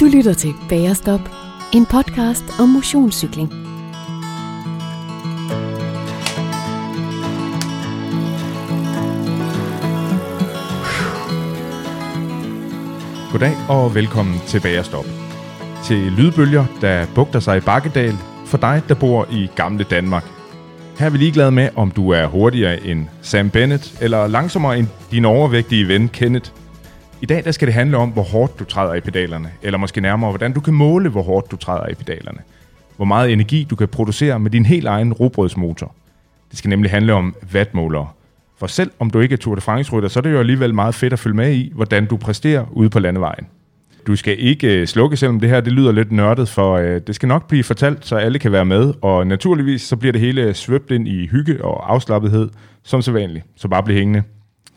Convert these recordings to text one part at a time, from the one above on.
Du lytter til Bagerstop, en podcast om motionscykling. Goddag og velkommen til Bagerstop. Til lydbølger, der bugter sig i Bakkedal, for dig, der bor i gamle Danmark. Her er vi ligeglade med, om du er hurtigere end Sam Bennett, eller langsommere end din overvægtige ven Kenneth. I dag der skal det handle om, hvor hårdt du træder i pedalerne, eller måske nærmere, hvordan du kan måle, hvor hårdt du træder i pedalerne. Hvor meget energi du kan producere med din helt egen rugbrødsmotor. Det skal nemlig handle om wattmålere. For selv om du ikke er Tour de France-rytter, så er det jo alligevel meget fedt at følge med i, hvordan du præsterer ude på landevejen. Du skal ikke slukke, selvom det her det lyder lidt nørdet, for det skal nok blive fortalt, så alle kan være med. Og naturligvis så bliver det hele svøbt ind i hygge og afslappethed, som sædvanligt. Så bare bliv hængende.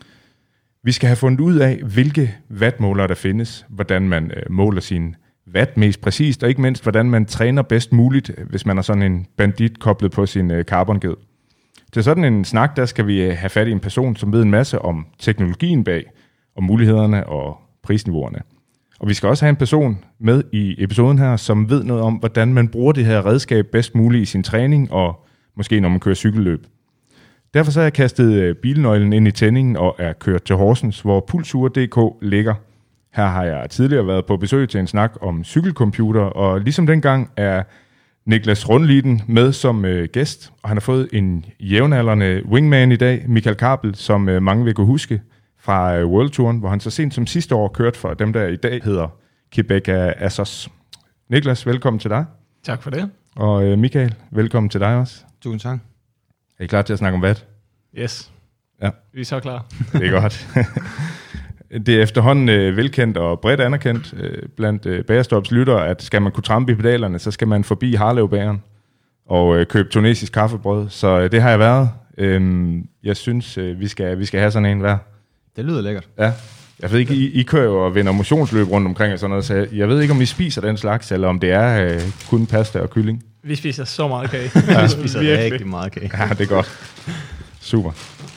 Vi skal have fundet ud af, hvilke wattmålere der findes, hvordan man måler sin watt mest præcist, og ikke mindst, hvordan man træner bedst muligt, hvis man har sådan en bandit koblet på sin carbonged. Til sådan en snak, der skal vi have fat i en person, som ved en masse om teknologien bag, om mulighederne og prisniveauerne. Og vi skal også have en person med i episoden her, som ved noget om, hvordan man bruger det her redskab bedst muligt i sin træning, og måske når man kører cykelløb. Derfor så har jeg kastet bilnøglen ind i tændingen og er kørt til Horsens, hvor Pulsur.dk ligger. Her har jeg tidligere været på besøg til en snak om cykelcomputer, og ligesom dengang er Niklas Rundliden med som gæst, og han har fået en jævnaldrende wingman i dag, Michael Kabel, som mange vil kunne huske fra World Touren, hvor han så sent som sidste år kørte for dem, der i dag hedder Quebeca Assos. Niklas, velkommen til dig. Tak for det. Og Michael, velkommen til dig også. Tusind tak. Er I klar til at snakke om watt? Yes. Ja. Vi er så klar. Det er godt. Det er efterhånden velkendt og bredt anerkendt blandt Bagerstops lyttere, at skal man kunne trampe i pedalerne, så skal man forbi Harlevbageren og købe tunesisk kaffebrød. Så det har jeg været. Jeg synes, vi skal have sådan en hver. Det lyder lækkert. Ja. Jeg ved ikke, I kører jo og vinder motionsløb rundt omkring og sådan noget, så jeg ved ikke, om I spiser den slags, eller om det er kun pasta og kylling. Vi spiser så meget kage. Ja, vi spiser rigtig meget kage. Ja, det er godt. Super.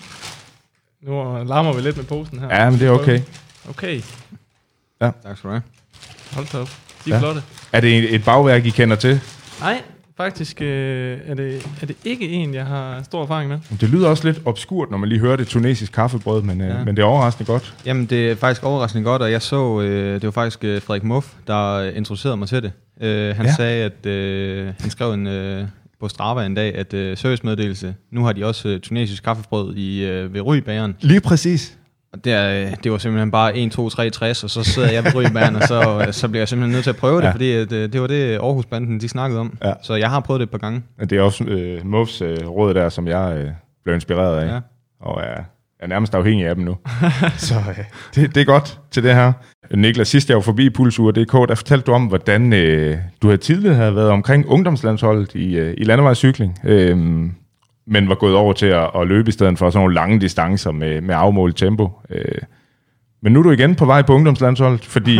Nu larmer vi lidt med posen her. Ja, men det er okay. Okay. Ja. Tak skal du have. Hold da op. De er flotte. Er det et bagværk, I kender til? Nej, faktisk er det ikke en, jeg har stor erfaring med. Det lyder også lidt obskurt, når man lige hører det tunesisk kaffebrød, men det er overraskende godt. Jamen, det er faktisk overraskende godt, og jeg så, det var faktisk Frederik Muff, der introducerede mig til det. Han sagde, at han skrev på Strava en dag, at servicemeddelelse, nu har de også tunesisk kaffebrød ved Rybageren. Lige præcis. Og det var simpelthen bare 1, 2, 3, 60, og så sidder jeg ved Rybageren, og så bliver jeg simpelthen nødt til at prøve det, fordi det var det Aarhus-banden, de snakkede om. Ja. Så jeg har prøvet det et par gange. Det er også Muffs råd der, som jeg blev inspireret af, og er nærmest afhængig af dem nu. Så det er godt til det her. Niklas, sidst jeg var forbi Pulsur.dk, der fortalte du om, hvordan du havde tidligere været omkring ungdomslandsholdet i landevejscykling, men var gået over til at løbe i stedet for sådan nogle lange distancer med afmålt tempo. Men nu er du igen på vej på ungdomslandsholdet, fordi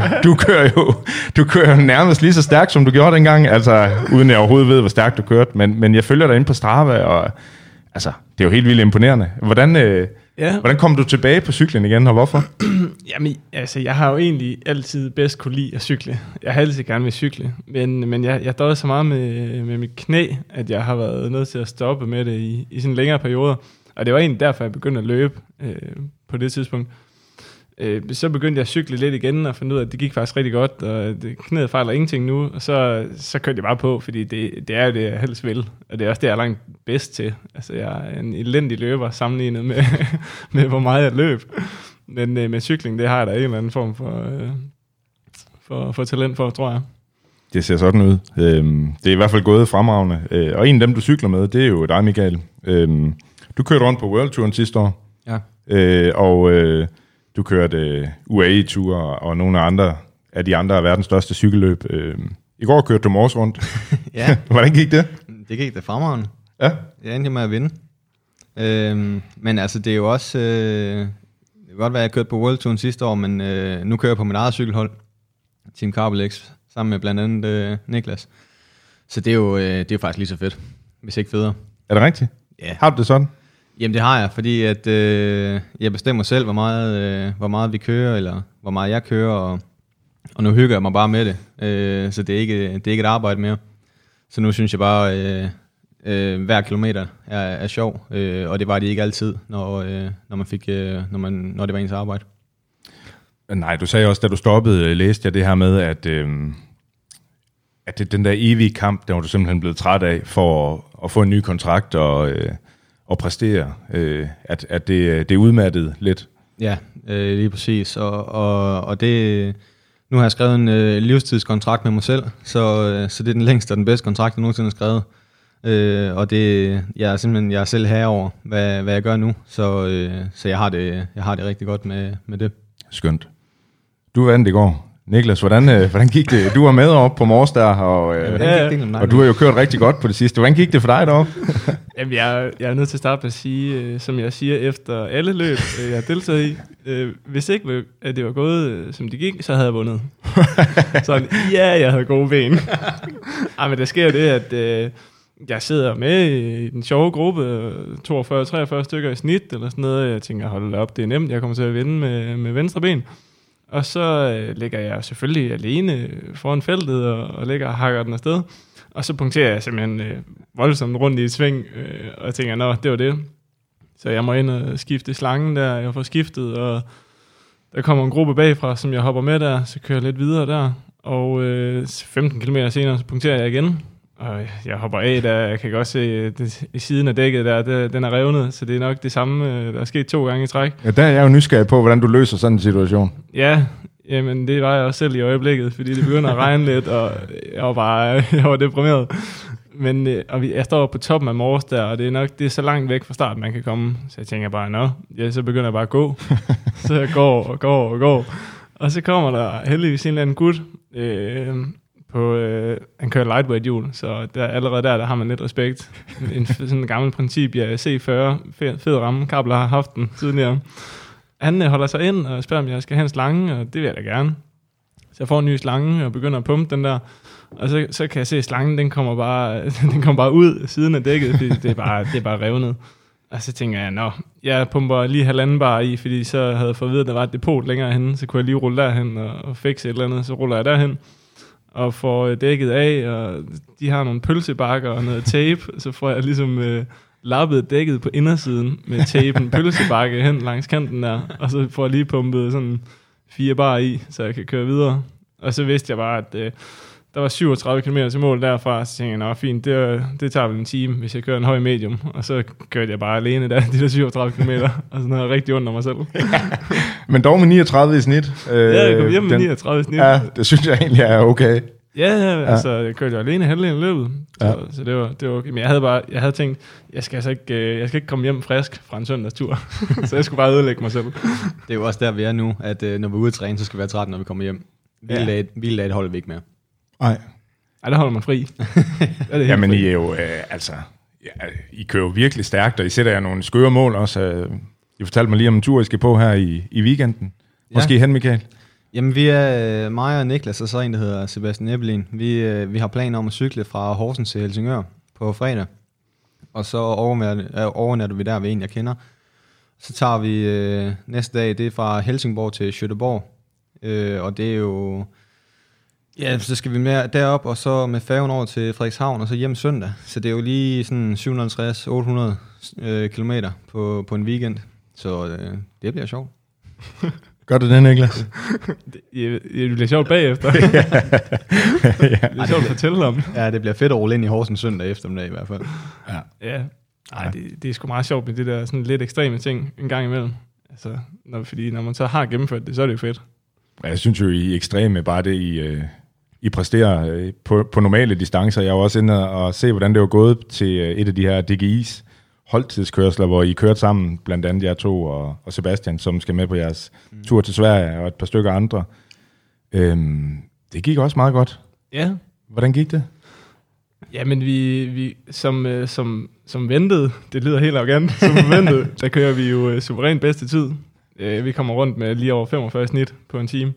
du kører nærmest lige så stærkt, som du gjorde dengang, altså uden jeg overhovedet ved, hvor stærkt du kørte, men jeg følger dig inde på Strava, og altså, det er jo helt vildt imponerende. Hvordan kom du tilbage på cyklen igen, og hvorfor? Jamen, altså, jeg har jo egentlig altid bedst kunne lide at cykle. Jeg har altid gerne vil cykle, men jeg døde så meget med mit knæ, at jeg har været nødt til at stoppe med det i sådan længere perioder. Og det var egentlig derfor, jeg begyndte at løbe på det tidspunkt. Så begyndte jeg at cykle lidt igen og finde ud af, at det gik faktisk rigtig godt, og knæet fejler ingenting nu, og så kørte jeg bare på, fordi det er jo det, jeg helst vil, og det er også det, jeg er langt bedst til. Altså, jeg er en elendig løber sammenlignet med hvor meget jeg løb. Men med cykling, det har jeg da en eller anden form for talent for, tror jeg. Det ser sådan ud. Det er i hvert fald gået fremragende. Og en af dem, du cykler med, det er jo dig, Michael. Du kørte rundt på World Touren sidste år. Ja. Og du kørte UAE-ture og nogle af de andre af verdens største cykelløb. I går kørte du Mors rundt. Ja. Hvordan gik det? Det gik da fremragende. Ja. Jeg endte med at vinde. Men altså, det er jo også... det kan godt være, at jeg kørte på World Touren sidste år, men nu kører jeg på mit eget cykelhold. Team Carbelex, sammen med blandt andet Niklas. Så det er jo faktisk lige så fedt, hvis ikke federe. Er det rigtigt? Ja. Har du det sådan? Jamen det har jeg, fordi at jeg bestemmer selv, hvor meget vi kører, eller hvor meget jeg kører, Og nu hygger jeg mig bare med det, så det er ikke et arbejde mere. Så nu synes jeg bare, hver kilometer er sjov, og det var det ikke altid, når det var ens arbejde. Nej, du sagde også, da du stoppede, læste jeg det her med, at det den der evige kamp, der var du simpelthen blevet træt af for at få en ny kontrakt og præstere, at det udmattede lidt. Ja, lige præcis. Og det... Nu har jeg skrevet en livstidskontrakt med mig selv, så det er den længste og den bedste kontrakt, jeg nogensinde har skrevet. Og jeg er selv herover, hvad jeg gør nu, så jeg har det rigtig godt med det. Skønt. Du vandt i går. Niklas, hvordan gik det? Du var med op på Mors der, og du har jo kørt rigtig godt på det sidste. Hvordan gik det for dig deroppe? Jamen, jeg er nødt til at starte med at sige, som jeg siger efter alle løb, jeg har deltaget i. Hvis ikke at det var gået, som det gik, så havde jeg vundet. Sådan, jeg havde gode ben. Men der sker det, at jeg sidder med i den sjove gruppe, 42-43 stykker i snit, eller sådan noget. Jeg tænker, hold op, det er nemt, jeg kommer til at vinde med venstre ben. Og så ligger jeg selvfølgelig alene foran feltet og ligger og hakker den afsted. Og så punkterer jeg simpelthen voldsomt rundt i et sving, og jeg tænker, nå, det var det. Så jeg må ind og skifte slangen der, jeg får skiftet, og der kommer en gruppe bagfra, som jeg hopper med der, så kører jeg lidt videre der. Og 15 km senere, så punkterer jeg igen. Og jeg hopper af der, jeg kan godt se i siden af dækket der, den er revnet, så det er nok det samme, der er sket 2 gange i træk. Ja, der er jeg jo nysgerrig på, hvordan du løser sådan en situation. Ja, jamen det var jeg også selv i øjeblikket, fordi det begynder at regne lidt, og jeg var deprimeret. Men jeg står på toppen af Mors der, og det er så langt væk fra start, man kan komme. Så jeg tænker bare, så begynder jeg bare at gå. Så jeg går. Og så kommer der heldigvis en eller anden gut, han kører lightweight hjul, så allerede der har man lidt respekt. Sådan en gammel princip, C40, fed ramme, Kabler har haft den tidligere. Han holder sig ind og spørger, om jeg skal have en slange, og det vil jeg da gerne. Så jeg får en ny slange og begynder at pumpe den der, og så kan jeg se, at slangen den kommer bare ud siden af dækket, fordi det er bare revnet. Og så tænker jeg, jeg pumper lige 1,5 bar i, fordi så havde jeg fået at vide, at der var et depot længere henne, så kunne jeg lige rulle derhen og fikse et eller andet, så ruller jeg derhen og får dækket af, og de har nogle pølsebakker og noget tape, så får jeg ligesom lappet dækket på indersiden med tapen pølsebakke hen langs kanten der, og så får jeg lige pumpet sådan 4 bar i, så jeg kan køre videre. Og så vidste jeg bare, at der var 37 km til mål derfra, så tænkte jeg, fint, det tager vel en time, hvis jeg kører en høj medium. Og så kørte jeg bare alene der, de der 37 km, og sådan noget rigtig ondt af mig selv. Men dog med 39 i snit. Jeg kom hjem med 39 i snit. Ja, det synes jeg egentlig er okay. Ja, altså jeg kørte jo alene halvdelen af løbet, så det var okay. Men jeg havde tænkt, jeg skal ikke komme hjem frisk fra en søndagstur, så jeg skulle bare ødelægge mig selv. Det er jo også der, vi er nu, at når vi er ude at træne, så skal vi være trætte, når vi kommer hjem. Hviledag holder vi ikke mere. Nej, der holder man fri. Jamen I er jo, I kører jo virkelig stærkt, og I sætter jer nogle skøre mål også. I fortalte mig lige om en tur, I skal på her i weekenden. Måske hen, Michael? Jamen vi er mig og Niklas, og så en, der hedder Sebastian Ebbelin. Vi har planer om at cykle fra Horsens til Helsingør på fredag. Og så overnatter vi der ved en, jeg kender. Så tager vi næste dag, det er fra Helsingborg til Göteborg. Og det er jo... Ja, så skal vi med derop, og så med færgen over til Frederikshavn, og så hjem søndag. Så det er jo lige sådan 750-800 kilometer på en weekend. Så det bliver sjovt. Gør du det, Niklas? Det bliver sjovt bagefter. Det er sjovt at fortælle om. Ja, det bliver fedt at rulle ind i Horsens søndag eftermiddag i hvert fald. Ja. Ej, det er sgu meget sjovt med det der sådan lidt ekstreme ting en gang imellem. Altså, fordi når man så har gennemført det, så er det jo fedt. Jeg synes jo, I er ekstreme bare det, I præsterer på normale distancer. Jeg var også inde og se, hvordan det var gået til et af de her DGI's holdtidskørsler, hvor I kørte sammen, blandt andet jer to og Sebastian, som skal med på jeres tur til Sverige, og et par stykker andre. Det gik også meget godt. Ja. Hvordan gik det? Jamen, vi som ventet, det lyder helt arrogant, som ventet, der kører vi jo suverænt bedste tid. Vi kommer rundt med lige over 45 snit på en time.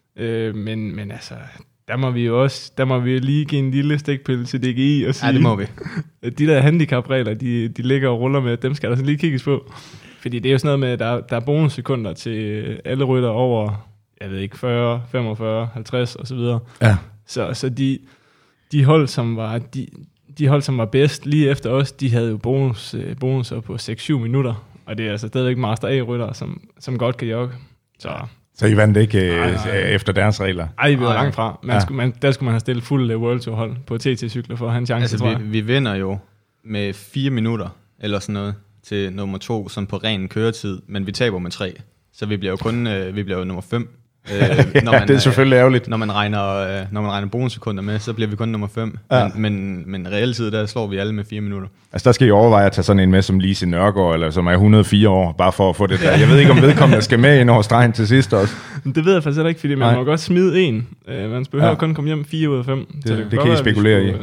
Men altså, der må vi lige give en lille stikpille til DGI og sige, ja, det må vi. De der handicapregler, de ligger og ruller med, dem skal der så lige kigges på. Fordi det er jo sådan noget med, der er bonussekunder til alle rytter over jeg ved ikke, 40, 45, 50 og så videre. Ja. Så de hold, som var bedst lige efter os, de havde jo bonusser på 6-7 minutter. Og det er altså stadigvæk Master A-rytter, som godt kan jogge. Så I vandt ikke efter deres regler? Ej, vi var langt fra. Der skulle man have stillet fuld World Tour hold på TT-cykler for at have en chance, altså, tror jeg. Vi vinder jo med 4 minutter eller sådan noget til nummer 2, som på ren køretid, men vi taber med 3. Så vi bliver jo kun vi bliver jo nummer 5. Når man, det er selvfølgelig ærgerligt. Når man regner bonussekunder med, så bliver vi kun nummer 5. Ja. Men reelt tid, der slår vi alle med 4 minutter. Altså der skal I overveje at tage sådan en med som Lise Nørgaard, eller som er 104 år, bare for at få det der. Jeg ved ikke, om vedkommende skal med ind over stregen til sidst også. Det ved jeg faktisk ikke, fordi man må godt smide en. Man behøver kun komme hjem 4 ud af 5. Det kan I spekulere i.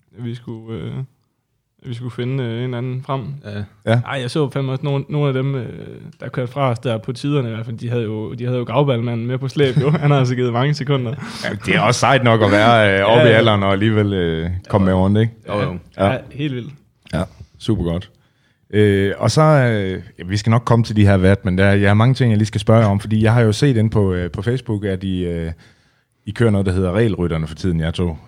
Vi skulle finde en eller anden frem. Ja. Ej, jeg så fandme også nogle af dem, der kørte fra os der på tiderne i hvert fald. De havde jo gravballmanden med på slæb, jo. Han har altså givet mange sekunder. Ja, det er også sejt nok at være oppe i alderen og alligevel komme med rundt, ikke? Ja, helt vildt. Ja, super godt. Og så, vi skal nok komme til de her watt, men jeg har mange ting, jeg lige skal spørge om, fordi jeg har jo set ind på Facebook, at I kører noget, der hedder Regelrytterne for tiden, jeg tog.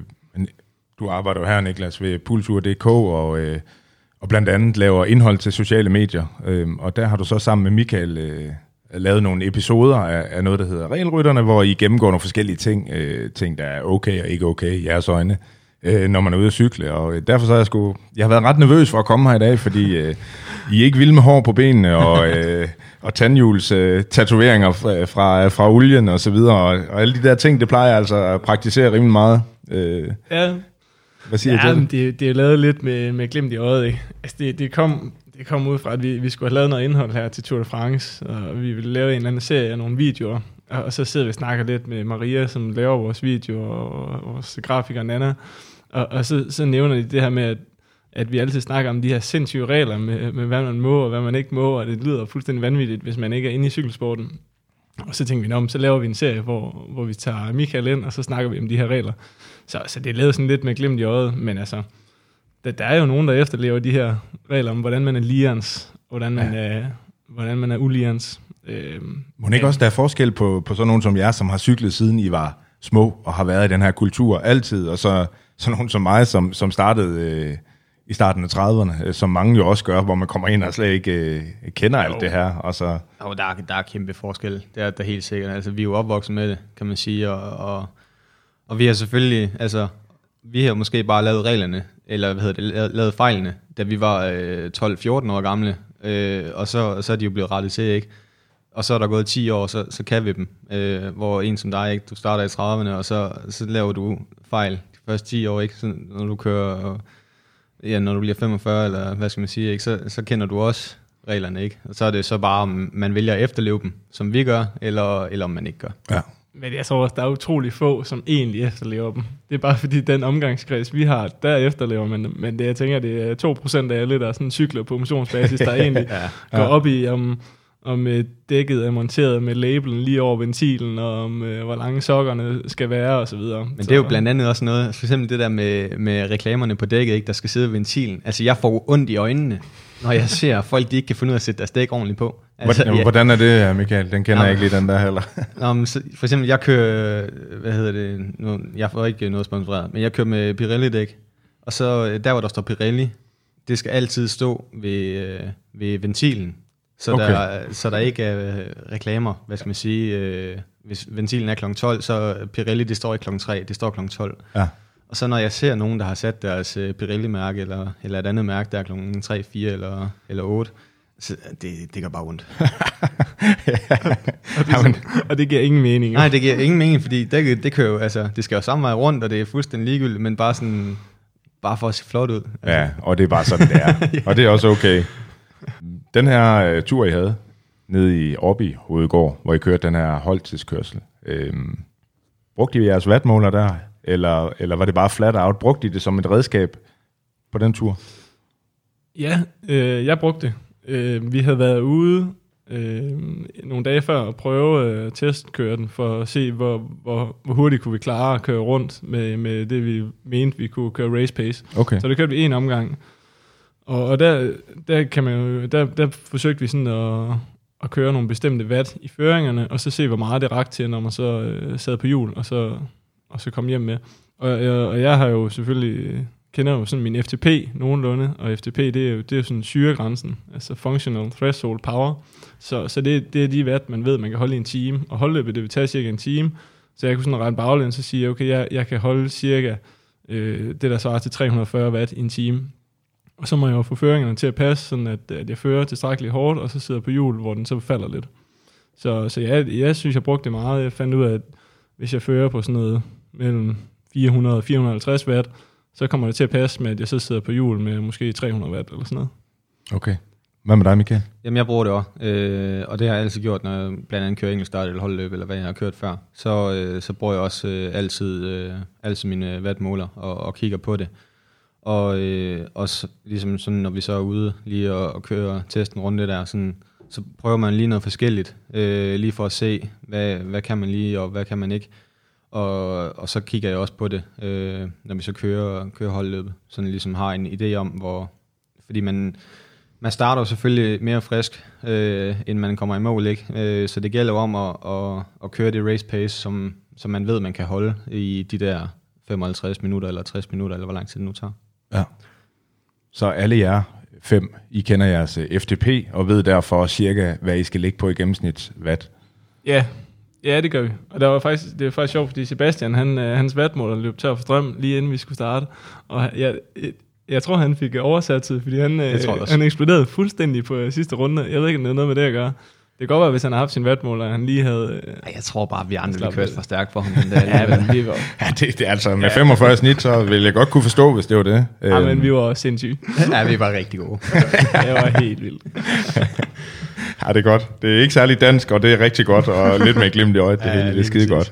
Du arbejder jo her, Niklas, ved Pulsur.dk og blandt andet laver indhold til sociale medier. Og der har du så sammen med Michael lavet nogle episoder af noget, der hedder Regelrytterne, hvor I gennemgår nogle forskellige ting, der er okay og ikke okay i jeres øjne, når man er ude at cykle. Og derfor så jeg har været ret nervøs for at komme her i dag, fordi I er ikke vilde med hår på benene og tandhjuls tatoveringer fra olien og så videre. Og alle de der ting, det plejer jeg altså at praktisere rimelig meget. Ja. Hvad siger du? Det er lavet lidt med glimt i øjet, ikke? Altså det kom ud fra, at vi skulle have lavet noget indhold her til Tour de France, og vi ville lave en eller anden serie af nogle videoer, og så sidder vi og snakker lidt med Maria, som laver vores videoer, og vores grafiker Nana, og så nævner de det her med, at vi altid snakker om de her sindssyge regler med hvad man må og hvad man ikke må, og det lyder fuldstændig vanvittigt, hvis man ikke er inde i cykelsporten. Og så tænkte vi, så laver vi en serie, hvor vi tager Michael ind, og så snakker vi om de her regler. Så det er lavet sådan lidt med glimt i øjet, men altså, der er jo nogen, der efterlever de her regler om, hvordan man er lians, hvordan man er ulians. Må ikke også der er forskel på sådan nogen som jer, som har cyklet siden I var små, og har været i den her kultur altid, og så nogen som mig, som startede i starten af 30'erne, som mange jo også gør, hvor man kommer ind og slet ikke kender alt det her. Og så der er kæmpe forskel, det er der helt sikkert. Altså, vi er jo opvokset med det, kan man sige, og vi har selvfølgelig, altså, vi har måske bare lavet reglerne, eller lavet fejlene, da vi var 12-14 år gamle, og så er de jo blevet rettet til, ikke? Og så er der gået 10 år, så kan vi dem, hvor en som dig, ikke? Du starter i 30'erne, og så laver du fejl de første 10 år, ikke? Så når du kører, når du bliver 45, eller hvad skal man sige, ikke? Så kender du også reglerne, ikke? Og så er det så bare, om man vælger at efterleve dem, som vi gør, eller om man ikke gør. Ja. Men jeg tror også, der er utrolig få, som egentlig efterlever dem. Det er bare fordi, den omgangskreds, vi har, der efterlever man dem. Men det, jeg tænker, det er 2% af alle, der er sådan cykler på motionsbasis, der egentlig går op i, om dækket er monteret med labelen lige over ventilen, og om hvor lange sokkerne skal være, og så videre. Men det er jo blandt andet også noget, for eksempel det der med reklamerne på dækket, ikke, der skal sidde ved ventilen. Altså, jeg får ondt i øjnene, når jeg ser folk, de ikke kan finde ud af at sætte deres dæk ordentligt på. Altså, hvordan er det, Michael? Den kender jeg ikke lige, den der heller. For eksempel, jeg kører, jeg får ikke noget sponsoreret, men jeg kører med Pirelli-dæk, og så der, hvor der står Pirelli, det skal altid stå ved ventilen. Så der ikke er reklamer, hvad skal man sige, hvis ventilen er kl. 12, så Pirelli, det står ikke kl. 3, det står kl. 12. Ja. Og så når jeg ser nogen, der har sat deres Pirelli-mærke, eller et andet mærke, der er kl. 3, 4 eller 8, så det gør bare ondt. Og det giver ingen mening. Nej, det giver ingen mening, fordi det kører jo, altså, det skal jo samme vej rundt, og det er fuldstændig ligegyldigt, men bare for at se flot ud. Altså. Ja, og det er bare sådan, det er. Og det er også okay. Den her tur, I havde nede i Årby Hovedgård, hvor I kørte den her holdtidskørsel, brugte I jeres wattmåler der, eller var det bare flat out? Brugte I det som et redskab på den tur? Ja, jeg brugte det. Vi havde været ude nogle dage før at prøve testkøre den, for at se, hvor hurtigt kunne vi klare at køre rundt med det, vi mente, vi kunne køre race pace. Okay. Så det kørte vi en omgang. Og der kan man jo, der forsøgte vi sådan at køre nogle bestemte watt i føringerne, og så se, hvor meget det rakte til, når man så sad på hjul, og så kom hjem med. Og jeg har jo selvfølgelig, kender jo sådan min FTP nogenlunde, og FTP, det er jo sådan syregrænsen, altså Functional Threshold Power. Så det er de watt, man ved, man kan holde i en time, og holdløbet, det vil tage cirka en time, så jeg kunne sådan regne baglæns og sige, okay, jeg kan holde cirka det, der svarer til 340 watt i en time. Og så må jeg jo få føringerne til at passe, sådan at jeg fører tilstrækkeligt hårdt, og så sidder på hjul, hvor den så falder lidt. Så jeg synes, jeg brugte det meget. Jeg fandt ud af, at hvis jeg fører på sådan noget mellem 400 og 450 watt, så kommer det til at passe med, at jeg så sidder på hjul med måske 300 watt eller sådan noget. Okay. Hvad med dig, Michael? Jamen, jeg bruger det også, og det har jeg altid gjort, når jeg blandt andet kører enkeltstart eller holdløb, eller hvad jeg har kørt før. Så bruger jeg også altid mine wattmåler og kigger på det. Og også ligesom sådan, når vi så er ude lige og kører testen rundt der, sådan, så prøver man lige noget forskelligt, lige for at se, hvad kan man lige, og hvad kan man ikke. Og så kigger jeg også på det, når vi så kører holdløbet, sådan ligesom har en idé om, fordi man starter jo selvfølgelig mere frisk, end man kommer i mål, ikke? Så det gælder jo om at køre det race pace, som man ved, man kan holde i de der 55 minutter, eller 60 minutter, eller hvor lang tid det nu tager. Ja. Så alle jer 5, I kender jeres FTP, og ved derfor cirka, hvad I skal ligge på i gennemsnit watt. Ja, det gør vi. Og det var faktisk sjovt, fordi Sebastian, hans wattmåler løb tør for strøm, lige inden vi skulle starte. Og jeg tror, han fik oversatset, fordi han eksploderede fuldstændig på sidste runde. Jeg ved ikke, om det er noget med det at gøre. Det kan godt være, hvis han har haft sin wattmåler, han lige havde... Jeg tror bare, vi andre ville køre for stærkt for ham. Det er altså med 45 snit, så ville jeg godt kunne forstå, hvis det var det. Ja, men vi var sindssyge. Ja, vi var rigtig gode. Det var helt vildt. Ja, det er godt. Det er ikke særlig dansk, og det er rigtig godt, og lidt med glimt i øjet, det hele. Det er skide godt.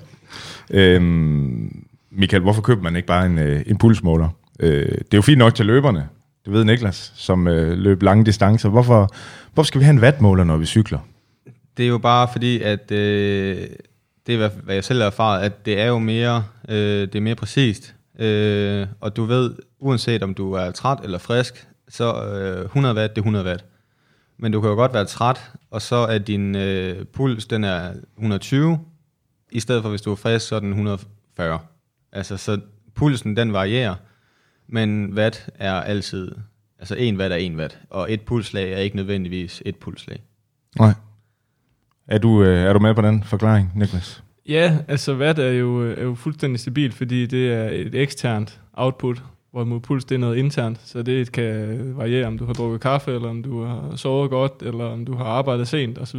Michael, hvorfor køber man ikke bare en impulsmåler? Det er jo fint nok til løberne. Det ved Niklas, som løb lange distancer. Hvorfor skal vi have en wattmåler, når vi cykler? Det er jo bare fordi, at det er, hvad jeg selv har erfaret, at det er jo mere, det er mere præcist. Og du ved, uanset om du er træt eller frisk, så 100 watt, det er 100 watt. Men du kan jo godt være træt, og så er din puls, den er 120, i stedet for hvis du er frisk, så er den 140. Altså, så pulsen, den varierer, men watt er altid, altså 1 watt er 1 watt, og et pulslag er ikke nødvendigvis et pulslag. Nej. Er du med på den forklaring, Niklas? Ja, altså watt er jo fuldstændig stabil, fordi det er et eksternt output, hvorimod puls det er noget internt, så det kan variere, om du har drukket kaffe, eller om du har sovet godt, eller om du har arbejdet sent osv.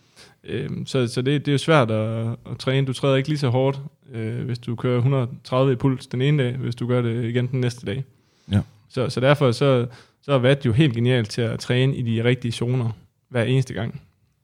Så det er jo svært at træne. Du træder ikke lige så hårdt, hvis du kører 130 i puls den ene dag, hvis du gør det igen den næste dag. Ja. Så derfor så er watt jo helt genialt til at træne i de rigtige zoner hver eneste gang.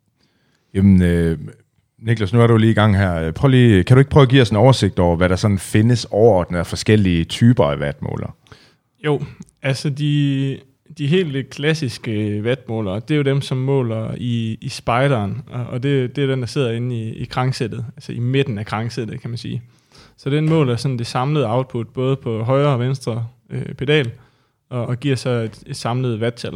Jamen, Niklas, nu er du lige i gang her. Kan du ikke prøve at give os en oversigt over, hvad der sådan findes overordnet af forskellige typer af wattmåler? Jo, altså de helt klassiske wattmålere, det er jo dem, som måler i spejderen, og det er den, der sidder inde i cranksættet, altså i midten af cranksættet, kan man sige. Så den måler sådan det samlede output, både på højre og venstre pedal, og giver så et samlet wattal.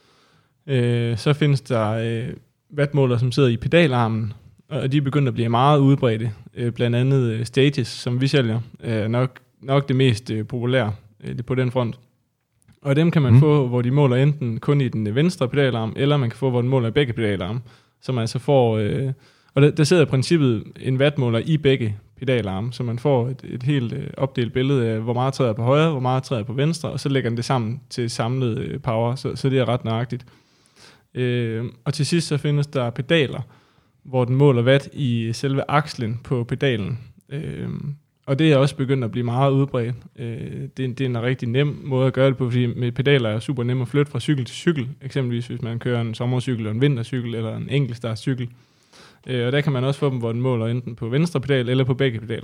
Så findes der wattmålere, som sidder i pedalarmen, og de er begyndt at blive meget udbredte. Blandt andet Stages, som vi sælger, er nok det mest populære på den front. Og dem kan man få, hvor de måler enten kun i den venstre pedalarm, eller man kan få, hvor den måler i begge pedalarme. Så man altså får... og der sidder i princippet en wattmåler i begge pedalarme, så man får et helt opdelt billede af, hvor meget træder på højre, hvor meget træder på venstre, og så lægger den det sammen til samlet power, så det er ret nøjagtigt. Og til sidst så findes der pedaler, hvor den måler watt i selve akslen på pedalen. Og det er også begyndt at blive meget udbredt. Det er en rigtig nem måde at gøre det på, fordi med pedaler er super nem at flytte fra cykel til cykel. Eksempelvis hvis man kører en sommercykel, eller en vintercykel, eller en enkeltstartcykel. Og der kan man også få dem, hvor den måler enten på venstre pedal, eller på begge pedaler.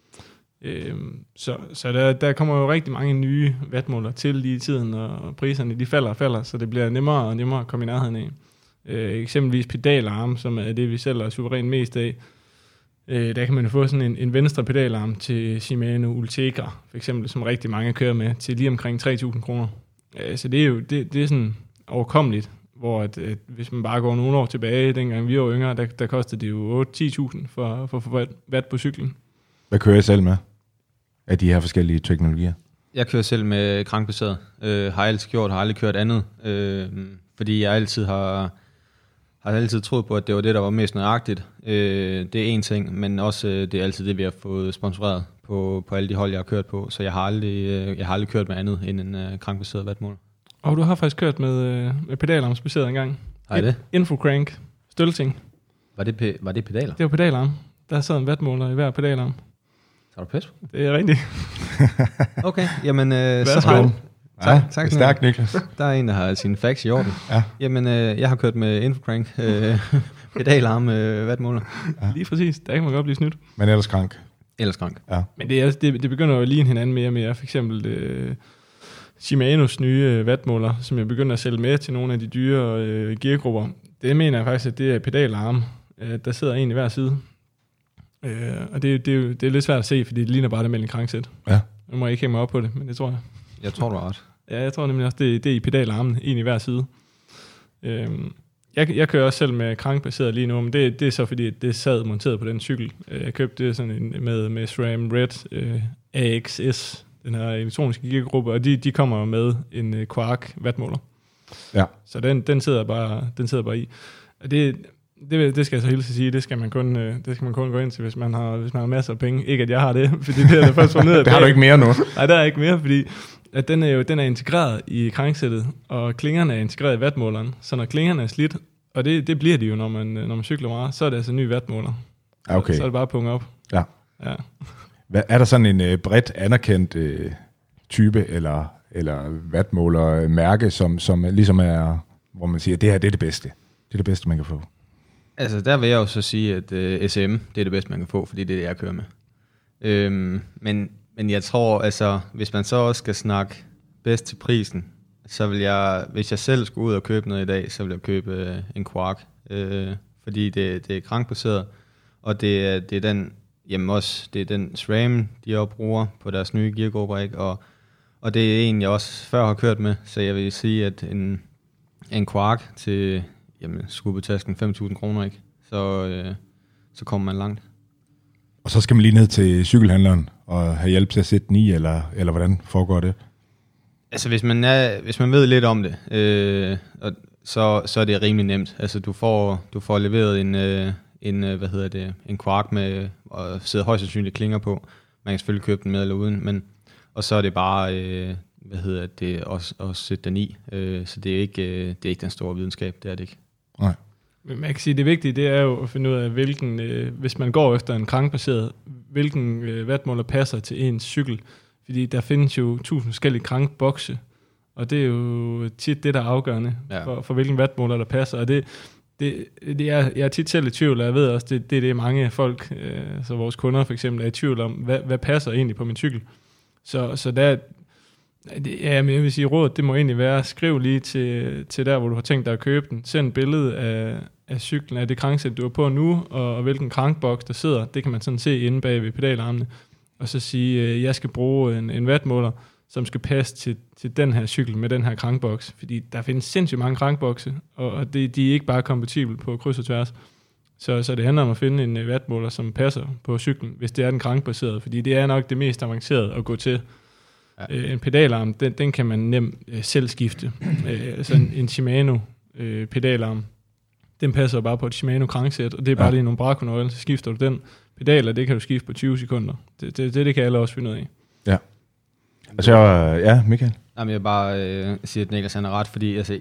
Så der kommer jo rigtig mange nye wattmåler til lige i tiden, og priserne de falder og falder, så det bliver nemmere og nemmere at komme i nærheden af. Eksempelvis pedalarm, som er det, vi sælger suverænt mest af. Der kan man få sådan en venstre pedalarm til Shimano Ultegra, for eksempel, som rigtig mange kører med, til lige omkring 3.000 kroner. Så det er jo det er sådan overkommeligt hvor at hvis man bare går nogle år tilbage, dengang vi var yngre, der kostede det jo 8-10.000 for at få watt på cyklen. Hvad kører jeg selv med af de her forskellige teknologier? Jeg kører selv med krankbaseret. Har altid gjort, har aldrig kørt andet. Fordi jeg har altid troet på, at det var det, der var mest nøjagtigt. Det er en ting, men også det er altid det, vi har fået sponsoreret på alle de hold, jeg har kørt på. Så jeg har aldrig kørt med andet end en krankbaseret wattmåler. Og du har faktisk kørt med pedalarm baseret engang. Har I det? Infocrank, stølting. Var det pedaler? Det var pedalarm. Der sad en wattmåler i hver pedalarm. Så er du pæt? Det er rigtigt. Okay, jamen så har du. Tak, stærkt, Niklas. Der er en, der har sine facts i orden. Ja. Jamen, jeg har kørt med Infocrank, pedalarm, wattmåler. Ja. Lige præcis, der kan man godt blive snydt. Men ellers krank. Ellers krank. Ja. Men det begynder jo at ligne hinanden mere og mere. For eksempel Shimanos nye wattmåler, som jeg begynder at sælge med til nogle af de dyre geargrupper. Det mener jeg faktisk, at det er pedalarm. Der sidder en i hver side. Og det er lidt svært at se, fordi det ligner bare det mellem kranksæt. Ja. Nu må jeg ikke hænge mig op på det, men det tror jeg. Jeg tror, du har ret. Ja, jeg tror nemlig også, det er i pedalarmen, en i hver side. Jeg kører også selv med krankbaseret lige nu, men det er så fordi, det sad monteret på den cykel. Jeg købte det sådan en med SRAM Red AXS, den her elektroniske geargruppe, og de kommer med en Quark wattmåler. Ja. Så den sidder bare i. Og det skal jeg så hilse at sige, det skal man kun gå ind til, hvis man har masser af penge. Ikke at jeg har det, fordi det er der først fundet. Det har du ikke mere nu. Nej, der er ikke mere, fordi at den er integreret i kranksættet, og klingerne er integreret i wattmåleren. Så når klingerne er slidt, og det bliver de jo, når man cykler meget, så er det altså en ny wattmåler. Okay. Så er det bare at punge op. Ja. Er der sådan en bredt anerkendt type eller wattmåler-mærke, som ligesom er, hvor man siger, at det her det er det bedste? Det er det bedste, man kan få. Altså, der vil jeg jo så sige, at SM, det er det bedste, man kan få, fordi det er det, jeg kører med. Men jeg tror, altså, hvis man så også skal snakke bedst til prisen, så vil jeg, hvis jeg selv skulle ud og købe noget i dag, så vil jeg købe en Quark. Fordi det er krankbaseret, og det er den, jamen også, det er den SRAM, de også bruger på deres nye geargrupper, ikke? Og det er en, jeg også før har kørt med, så jeg vil sige, at en Quark til skubbetasken 5.000 kroner, ikke? Så kommer man langt. Og så skal man lige ned til cykelhandleren og have hjælp til at sætte den i, eller hvordan foregår det? Altså hvis man ved lidt om det, så er det rimelig nemt. Altså du får leveret en Quark med og sidder højst sandsynligt klinger på. Man kan selvfølgelig købe den med eller uden, og så er det bare at sætte den i. Så det er ikke den store videnskab, det er det ikke. Nej. Men man kan sige, det vigtige, det er jo at finde ud af, hvis man går efter en krankbaseret, hvilken wattmåler passer til ens cykel. Fordi der findes jo 1000 forskellige krankbokse, og det er jo tit det, der er afgørende for hvilken wattmåler, der passer. Og jeg er tit selv i tvivl, og jeg ved også, det er mange folk, så vores kunder for eksempel, er i tvivl om, hvad passer egentlig på min cykel. Så der, jeg vil sige, rådet, det må egentlig være, skriv lige til der, hvor du har tænkt dig at købe den. Send et billede af cyklen, af det kranksæt, du er på nu, og hvilken krankboks, der sidder. Det kan man sådan se inde bag ved pedalarmene. Og så sige, jeg skal bruge en wattmåler, som skal passe til den her cykel med den her krankboks. Fordi der findes sindssygt mange krankbokse, og de er ikke bare kompatible på kryds og tværs. Så det handler om at finde en wattmåler, som passer på cyklen, hvis det er den krankbaserede. Fordi det er nok det mest avancerede at gå til. Ja. En pedalarm, den kan man nemt selv skifte. Altså en Shimano pedalarm, den passer bare på et Shimano kranksæt, og det er bare lige nogle Braco-nøgler, så skifter du den. Pedaler, det kan du skifte på 20 sekunder. Det kan alle også finde ud af. Ja. Altså, Michael? Jamen, jeg bare siger, at Niklas han er ret, fordi altså,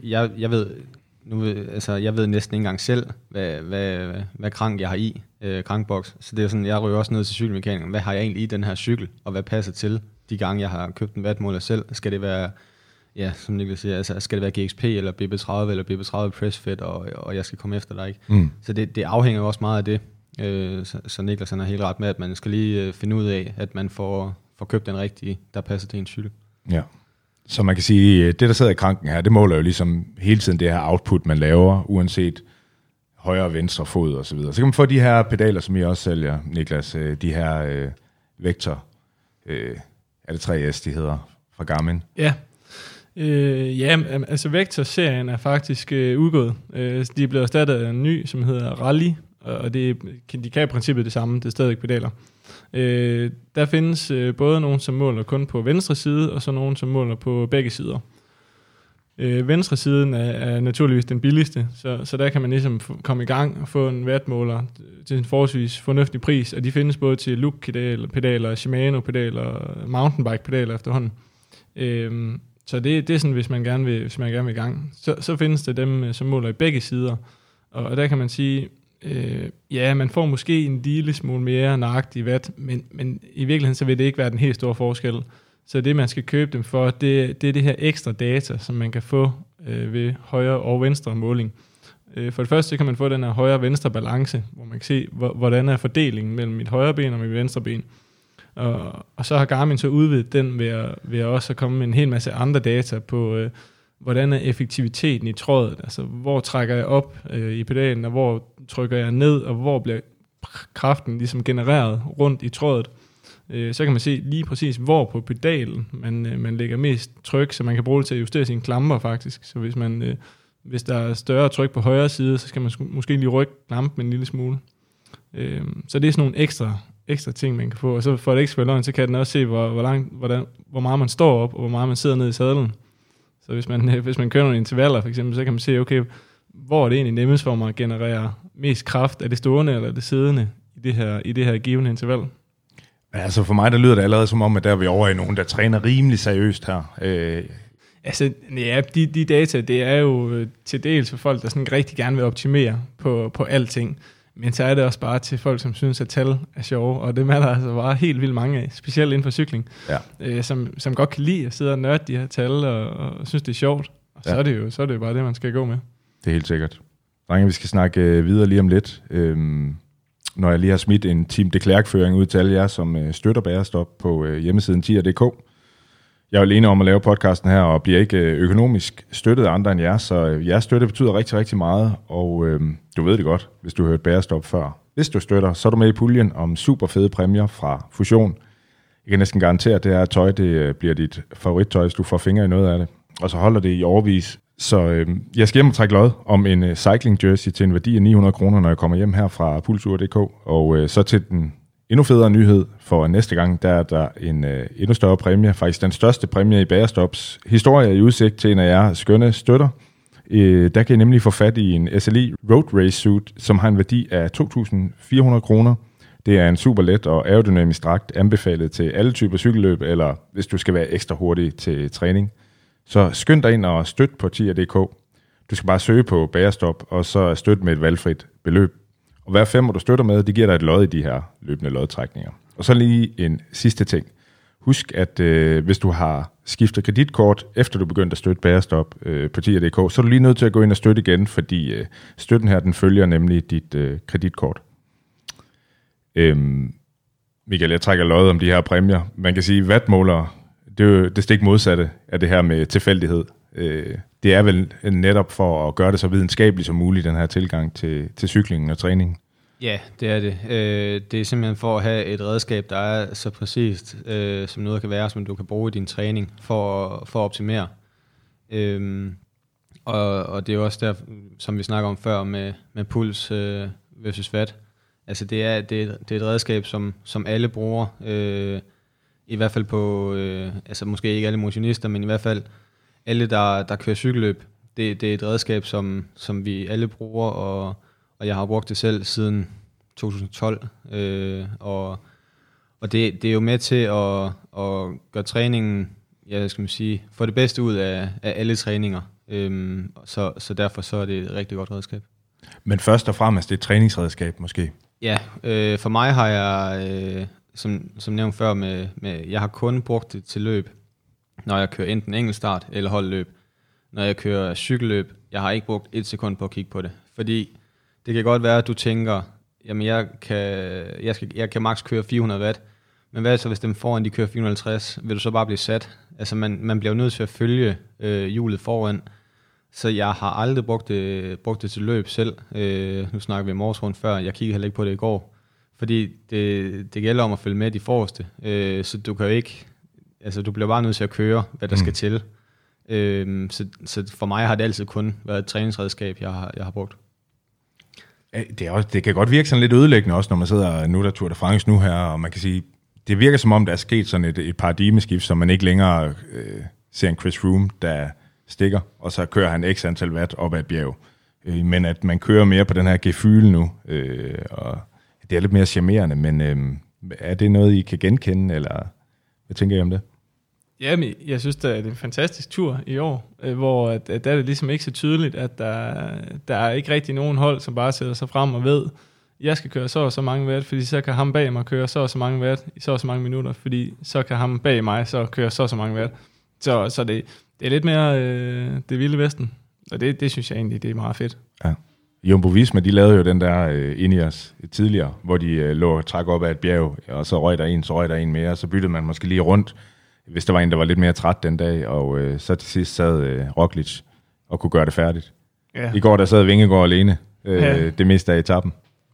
jeg ved næsten ikke engang selv, hvad krank jeg har i, krankboks. Så det er sådan, jeg ryger også ned til cykelmekanikeren. Hvad har jeg egentlig i den her cykel, og hvad passer til de gange, jeg har købt en wattmåler selv? Skal det være, som Niklas siger, altså, skal det være GXP, eller BB30, eller BB30 Pressfit, og jeg skal komme efter dig, ikke? Mm. Så det afhænger jo også meget af det. Så Niklas han er helt ret med, at man skal lige finde ud af, at man får købt den rigtige, der passer til en cykel. Ja. Så man kan sige, det der sidder i kranken her, det måler jo ligesom hele tiden det her output, man laver, uanset højre og venstre fod og så videre. Så kan man få de her pedaler, som I også sælger, Niklas, de her Vector, er det 3S, de hedder, fra Garmin? Ja, Ja, altså Vector-serien er faktisk udgået. De er blevet erstattet af en ny, som hedder Rally, og de kan i princippet det samme, det er stadig pedaler. Der findes både nogen, som måler kun på venstre side, og så nogen, som måler på begge sider. Venstre siden er naturligvis den billigste, så der kan man ligesom komme i gang og få en wattmåler til en forholdsvis fornuftig pris, og de findes både til Loop-pedaler, Shimano-pedaler, mountainbike-pedaler efterhånden. Så det er sådan, hvis man gerne vil i gang. Så findes der dem, som måler i begge sider, og der kan man sige, ja, man får måske en lille smule mere nøjagtig watt, men i virkeligheden så vil det ikke være den helt store forskel. Så det, man skal købe dem for, det er det her ekstra data, som man kan få ved højre og venstre måling. For det første kan man få den her højre og venstre balance, hvor man kan se, hvordan er fordelingen mellem mit højre ben og mit venstre ben. Og så har Garmin så udvidet den ved også at komme med en hel masse andre data på, hvordan er effektiviteten i trådet. Altså, hvor trækker jeg op i pedalen, og hvor trykker jeg ned, og hvor bliver kraften ligesom genereret rundt i trådet. Så kan man se lige præcis, hvor på pedalen man lægger mest tryk, så man kan bruge det til at justere sine klamper faktisk. Så hvis der er større tryk på højre side, så skal man måske lige rykke klampen en lille smule. Så det er sådan nogle ekstra ting, man kan få. Og så for det ikke skal være løgn, så kan den også se, hvor meget man står op, og hvor meget man sidder ned i sadlen. Så hvis man kører nogle intervaller for eksempel, så kan man se, okay, hvor er det egentlig nemmest for mig at generere mest kraft? Er det stående eller er det siddende i det her givende interval? Altså for mig, der lyder det allerede som om, at der er vi over i nogen, der træner rimelig seriøst her. Altså, ja, de data, det er jo til dels for folk, der sådan rigtig gerne vil optimere på alting. Men så er det også bare til folk, som synes, at tal er sjove, og det er der altså bare helt vildt mange af, specielt inden for cykling, som godt kan lide at sidde og nørde de her tal, og synes, det er sjovt. Og så er det jo bare det, man skal gå med. Det er helt sikkert. Drenge, vi skal snakke videre lige om lidt. Når jeg lige har smidt en Team de Klerk-føring ud til alle jer, som støtter Bærestop på hjemmesiden tier.dk. Jeg er alene om at lave podcasten her, og bliver ikke økonomisk støttet af andre end jer, så jeres støtte betyder rigtig, rigtig meget, og du ved det godt, hvis du har hørt Bærestop før. Hvis du støtter, så er du med i puljen om super fede præmier fra Fusion. Jeg kan næsten garantere, at det her tøj, det bliver dit favorittøj, hvis du får fingre i noget af det, og så holder det i overvis. Så jeg skal hjem og trække lod om en cycling jersey til en værdi af 900 kroner, når jeg kommer hjem her fra pulsur.dk. Og så til den endnu federe nyhed for næste gang, der er der en endnu større præmie. Faktisk den største præmie i Bærestops historie i udsigt til en af jer skønne støtter. Der kan I nemlig få fat i en SLI Road Race Suit, som har en værdi af 2.400 kroner. Det er en super let og aerodynamisk dragt, anbefalet til alle typer cykelløb, eller hvis du skal være ekstra hurtig til træning. Så skynd dig ind og støt på tier.dk. Du skal bare søge på Bærestop, og så støt med et valgfrit beløb. Og hver 5, du støtter med, det giver dig et lod i de her løbende lodtrækninger. Og så lige en sidste ting. Husk, at hvis du har skiftet kreditkort, efter du begyndte at støtte Bærestop på tier.dk, så er du lige nødt til at gå ind og støtte igen, fordi støtten her, den følger nemlig dit kreditkort. Michael, jeg trækker lod om de her præmier. Man kan sige, wattmålere, det er jo det stik modsatte af det her med tilfældighed. Det er vel netop for at gøre det så videnskabeligt som muligt, den her tilgang til cyklingen og træningen. Ja, det er det. Det er simpelthen for at have et redskab, der er så præcist, som noget kan være, som du kan bruge i din træning for at optimere. Og det er jo også der, som vi snakker om før, med puls versus watt. Altså det er et redskab, som alle bruger, i hvert fald på, altså måske ikke alle motionister, men i hvert fald alle, der kører cykelløb. Det er et redskab, som vi alle bruger, og jeg har brugt det selv siden 2012. Og det er jo med til at gøre træningen, ja, skal man sige, få det bedste ud af alle træninger. Så derfor så er det et rigtig godt redskab. Men først og fremmest det er et træningsredskab måske? Ja, for mig har jeg, som nævnt før, jeg har kun brugt det til løb, når jeg kører enten enkeltstart eller holdløb. Når jeg kører cykelløb, jeg har ikke brugt 1 sekund på at kigge på det. Fordi det kan godt være, at du tænker, jamen jeg kan maks køre 400 watt, men hvad så hvis dem foran de kører 450, vil du så bare blive sat? Altså man bliver jo nødt til at følge hjulet foran. Så jeg har aldrig brugt det til løb selv. Nu snakker vi om årsrunde før, jeg kiggede heller ikke på det i går. Fordi det gælder om at følge med de forreste. Så du kan jo ikke, altså du bliver bare nødt til at køre, hvad der skal til. Så for mig har det altid kun været et træningsredskab, jeg har brugt. Det kan godt virke sådan lidt ødelæggende også, når man sidder nu der Tour de France nu her, og man kan sige, det virker som om, der er sket sådan et paradigmeskift, så man ikke længere ser en Chris Froome, der stikker, og så kører han x antal watt op ad et bjerg. Men at man kører mere på den her gefyle nu, og det er lidt mere charmerende, men er det noget, I kan genkende, eller hvad tænker I om det? Jamen, jeg synes, det er en fantastisk tur i år, hvor at der er det ligesom ikke så tydeligt, at der er ikke rigtig nogen hold, som bare sætter sig frem og ved, jeg skal køre så og så mange watt, fordi så kan ham bag mig køre så og så mange watt i så og så mange minutter, fordi så kan ham bag mig så køre så og så mange watt. Så det er lidt mere det vilde vesten, og det synes jeg egentlig, det er meget fedt. Ja. Jumbo Visma, de lavede jo den der Ineos tidligere, hvor de lå og trak op ad et bjerg, og så røg der en mere, og så byttede man måske lige rundt, hvis der var en, der var lidt mere træt den dag, og så til sidst sad Roglic og kunne gøre det færdigt. Ja. I går der sad Vingegaard alene, det meste af etappen.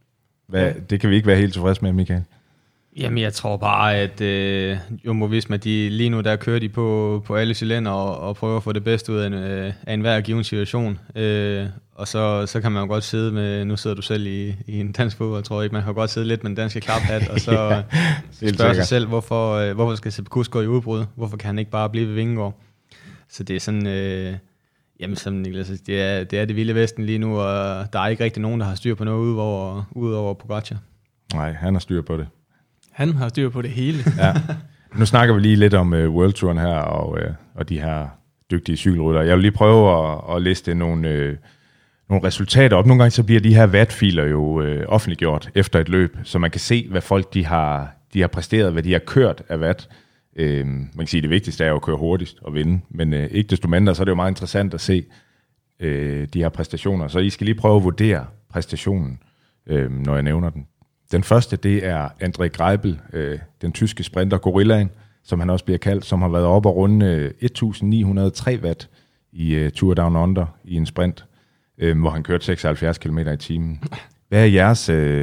Det kan vi ikke være helt tilfreds med, Michael. Jamen, jeg tror bare, at Jumbo Visma, lige nu der kører de på alle cylinder og prøver at få det bedste ud af enhver given situation. Og så kan man jo godt sidde med, nu sidder du selv i en dansk fodbold, tror jeg ikke, man kan godt sidde lidt med den danske klaphat, og så spørge sig selv, hvorfor skal Sepp Kuss gå i udbrud? Hvorfor kan han ikke bare blive ved Vingegaard? Så det er sådan, jamen som Niklas, det er det vilde vesten lige nu, og der er ikke rigtig nogen, der har styr på noget udover Pogačar. Nej, han har styr på det. Han har styr på det hele. Ja. Nu snakker vi lige lidt om World Touren her, og de her dygtige cykelryttere. Jeg vil lige prøve at liste nogle resultater op. Nogle gange så bliver de her wattfiler jo offentliggjort efter et løb, så man kan se, hvad folk de har præsteret, hvad de har kørt af watt. Man kan sige, at det vigtigste er jo at køre hurtigst og vinde, men ikke desto mindre, så er det jo meget interessant at se de her præstationer. Så I skal lige prøve at vurdere præstationen, når jeg nævner den. Den første, det er André Greipel, den tyske sprinter Gorillaen, som han også bliver kaldt, som har været oppe og runde 1903 watt i Tour Down Under i en sprint, hvor han kørte 76 km i timen. Hvad er jeres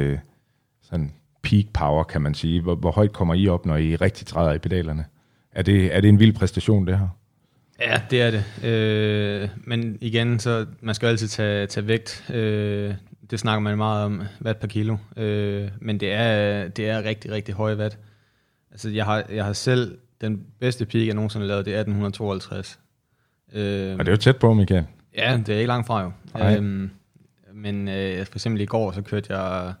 sådan peak power, kan man sige? Hvor højt kommer I op, når I rigtig træder i pedalerne? Er det en vild præstation, det her? Ja, det er det. Men igen, så man skal altid tage vægt. Det snakker man meget om, watt per kilo. Men det er rigtig, rigtig høje watt. Altså, jeg har selv den bedste peak, jeg nogensinde har lavet, det er 1852. Og det er jo tæt på, Michael. Ja, det er ikke langt fra jo. Men for eksempel i går, så kørte jeg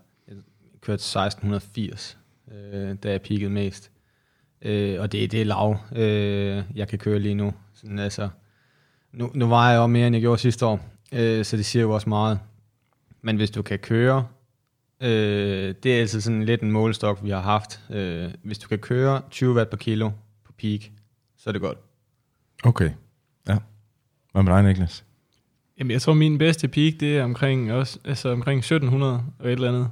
1680, da jeg peakede mest. Og det er lav, jeg kan køre lige nu. Sådan, altså, nu vejer jeg også mere, end jeg gjorde sidste år, så det siger jo også meget. Men hvis du kan køre, det er altså sådan lidt en målestok, vi har haft. Hvis du kan køre 20 watt per kilo på peak, så er det godt. Okay, ja. Hvad med dig, Niklas? Jamen, jeg tror, min bedste peak, det er omkring 1700 og et eller andet.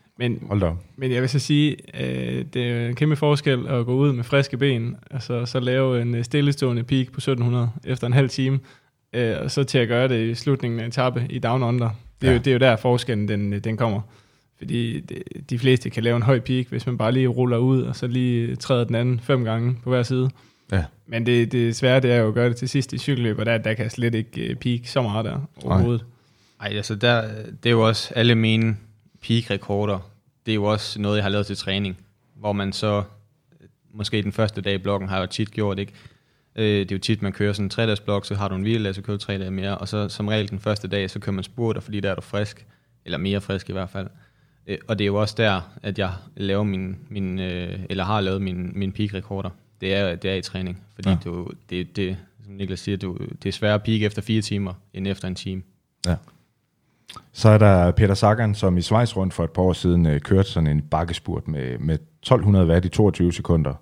Men jeg vil så sige, det er en kæmpe forskel at gå ud med friske ben, altså så lave en stillestående peak på 1700 efter en halv time, og så til at gøre det i slutningen af etape i Down Under. Det er jo der forskellen den kommer. Fordi de fleste kan lave en høj peak, hvis man bare lige ruller ud, og så lige træder den anden 5 gange på hver side. Ja. Men det svære, det er jo at gøre det til sidst i cykelløb, og der kan jeg slet ikke peak så meget der overhovedet. Nej, altså det er jo også alle mine peak-rekorder. Det er jo også noget, jeg har lavet til træning, hvor man så, måske den første dag i blokken, har jeg jo tit gjort, ikke? Det er jo tit, man kører sådan en 3-dages-blok, så har du en hviledag, så kører du 3 dage mere, og så som regel den første dag, så kører man spurter, fordi der er du frisk, eller mere frisk i hvert fald. Og det er jo også der, at jeg laver eller har lavet min peak-rekorder. Det er i træning, fordi det som Niklas siger, det er sværere at peak efter 4 timer, end efter en time. Ja. Så er der Peter Sagan, som i Schweiz rundt for et par år siden kørte sådan en bakkespurt med 1200 watt i 22 sekunder.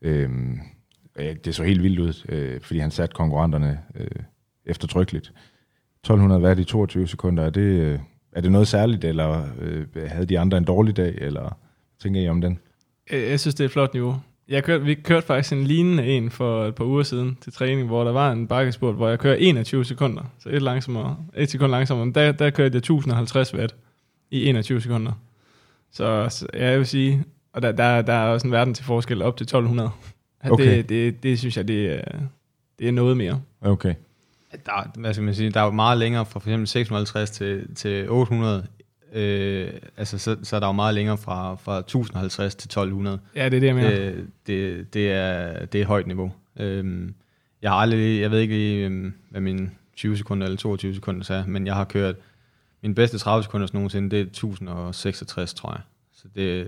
Det så helt vildt ud, fordi han satte konkurrenterne eftertrykkeligt. 1200 watt i 22 sekunder, er det noget særligt, eller havde de andre en dårlig dag, eller tænker I om den? Jeg synes, det er et flot niveau. Vi kørte faktisk en lignende en for et par uger siden til træning, hvor der var en bakkespurt, hvor jeg kører 21 sekunder, så et sekund langsommere. Men der kørte jeg 1050 watt i 21 sekunder. Så jeg vil sige, og der er også en verden til forskel op til 1200. Okay. Det synes jeg, det er noget mere. Okay. Hvad skal man sige, der er jo meget længere fra for eksempel 650 til 800, så er der jo meget længere fra 1050 til 1200. Ja, det er det, jeg mener. Det er højt niveau. Jeg ved ikke lige, hvad min 20 sekunder eller 22 sekunder er, men jeg har kørt min bedste 30 sekunder nogensinde, det er 1066, tror jeg. Så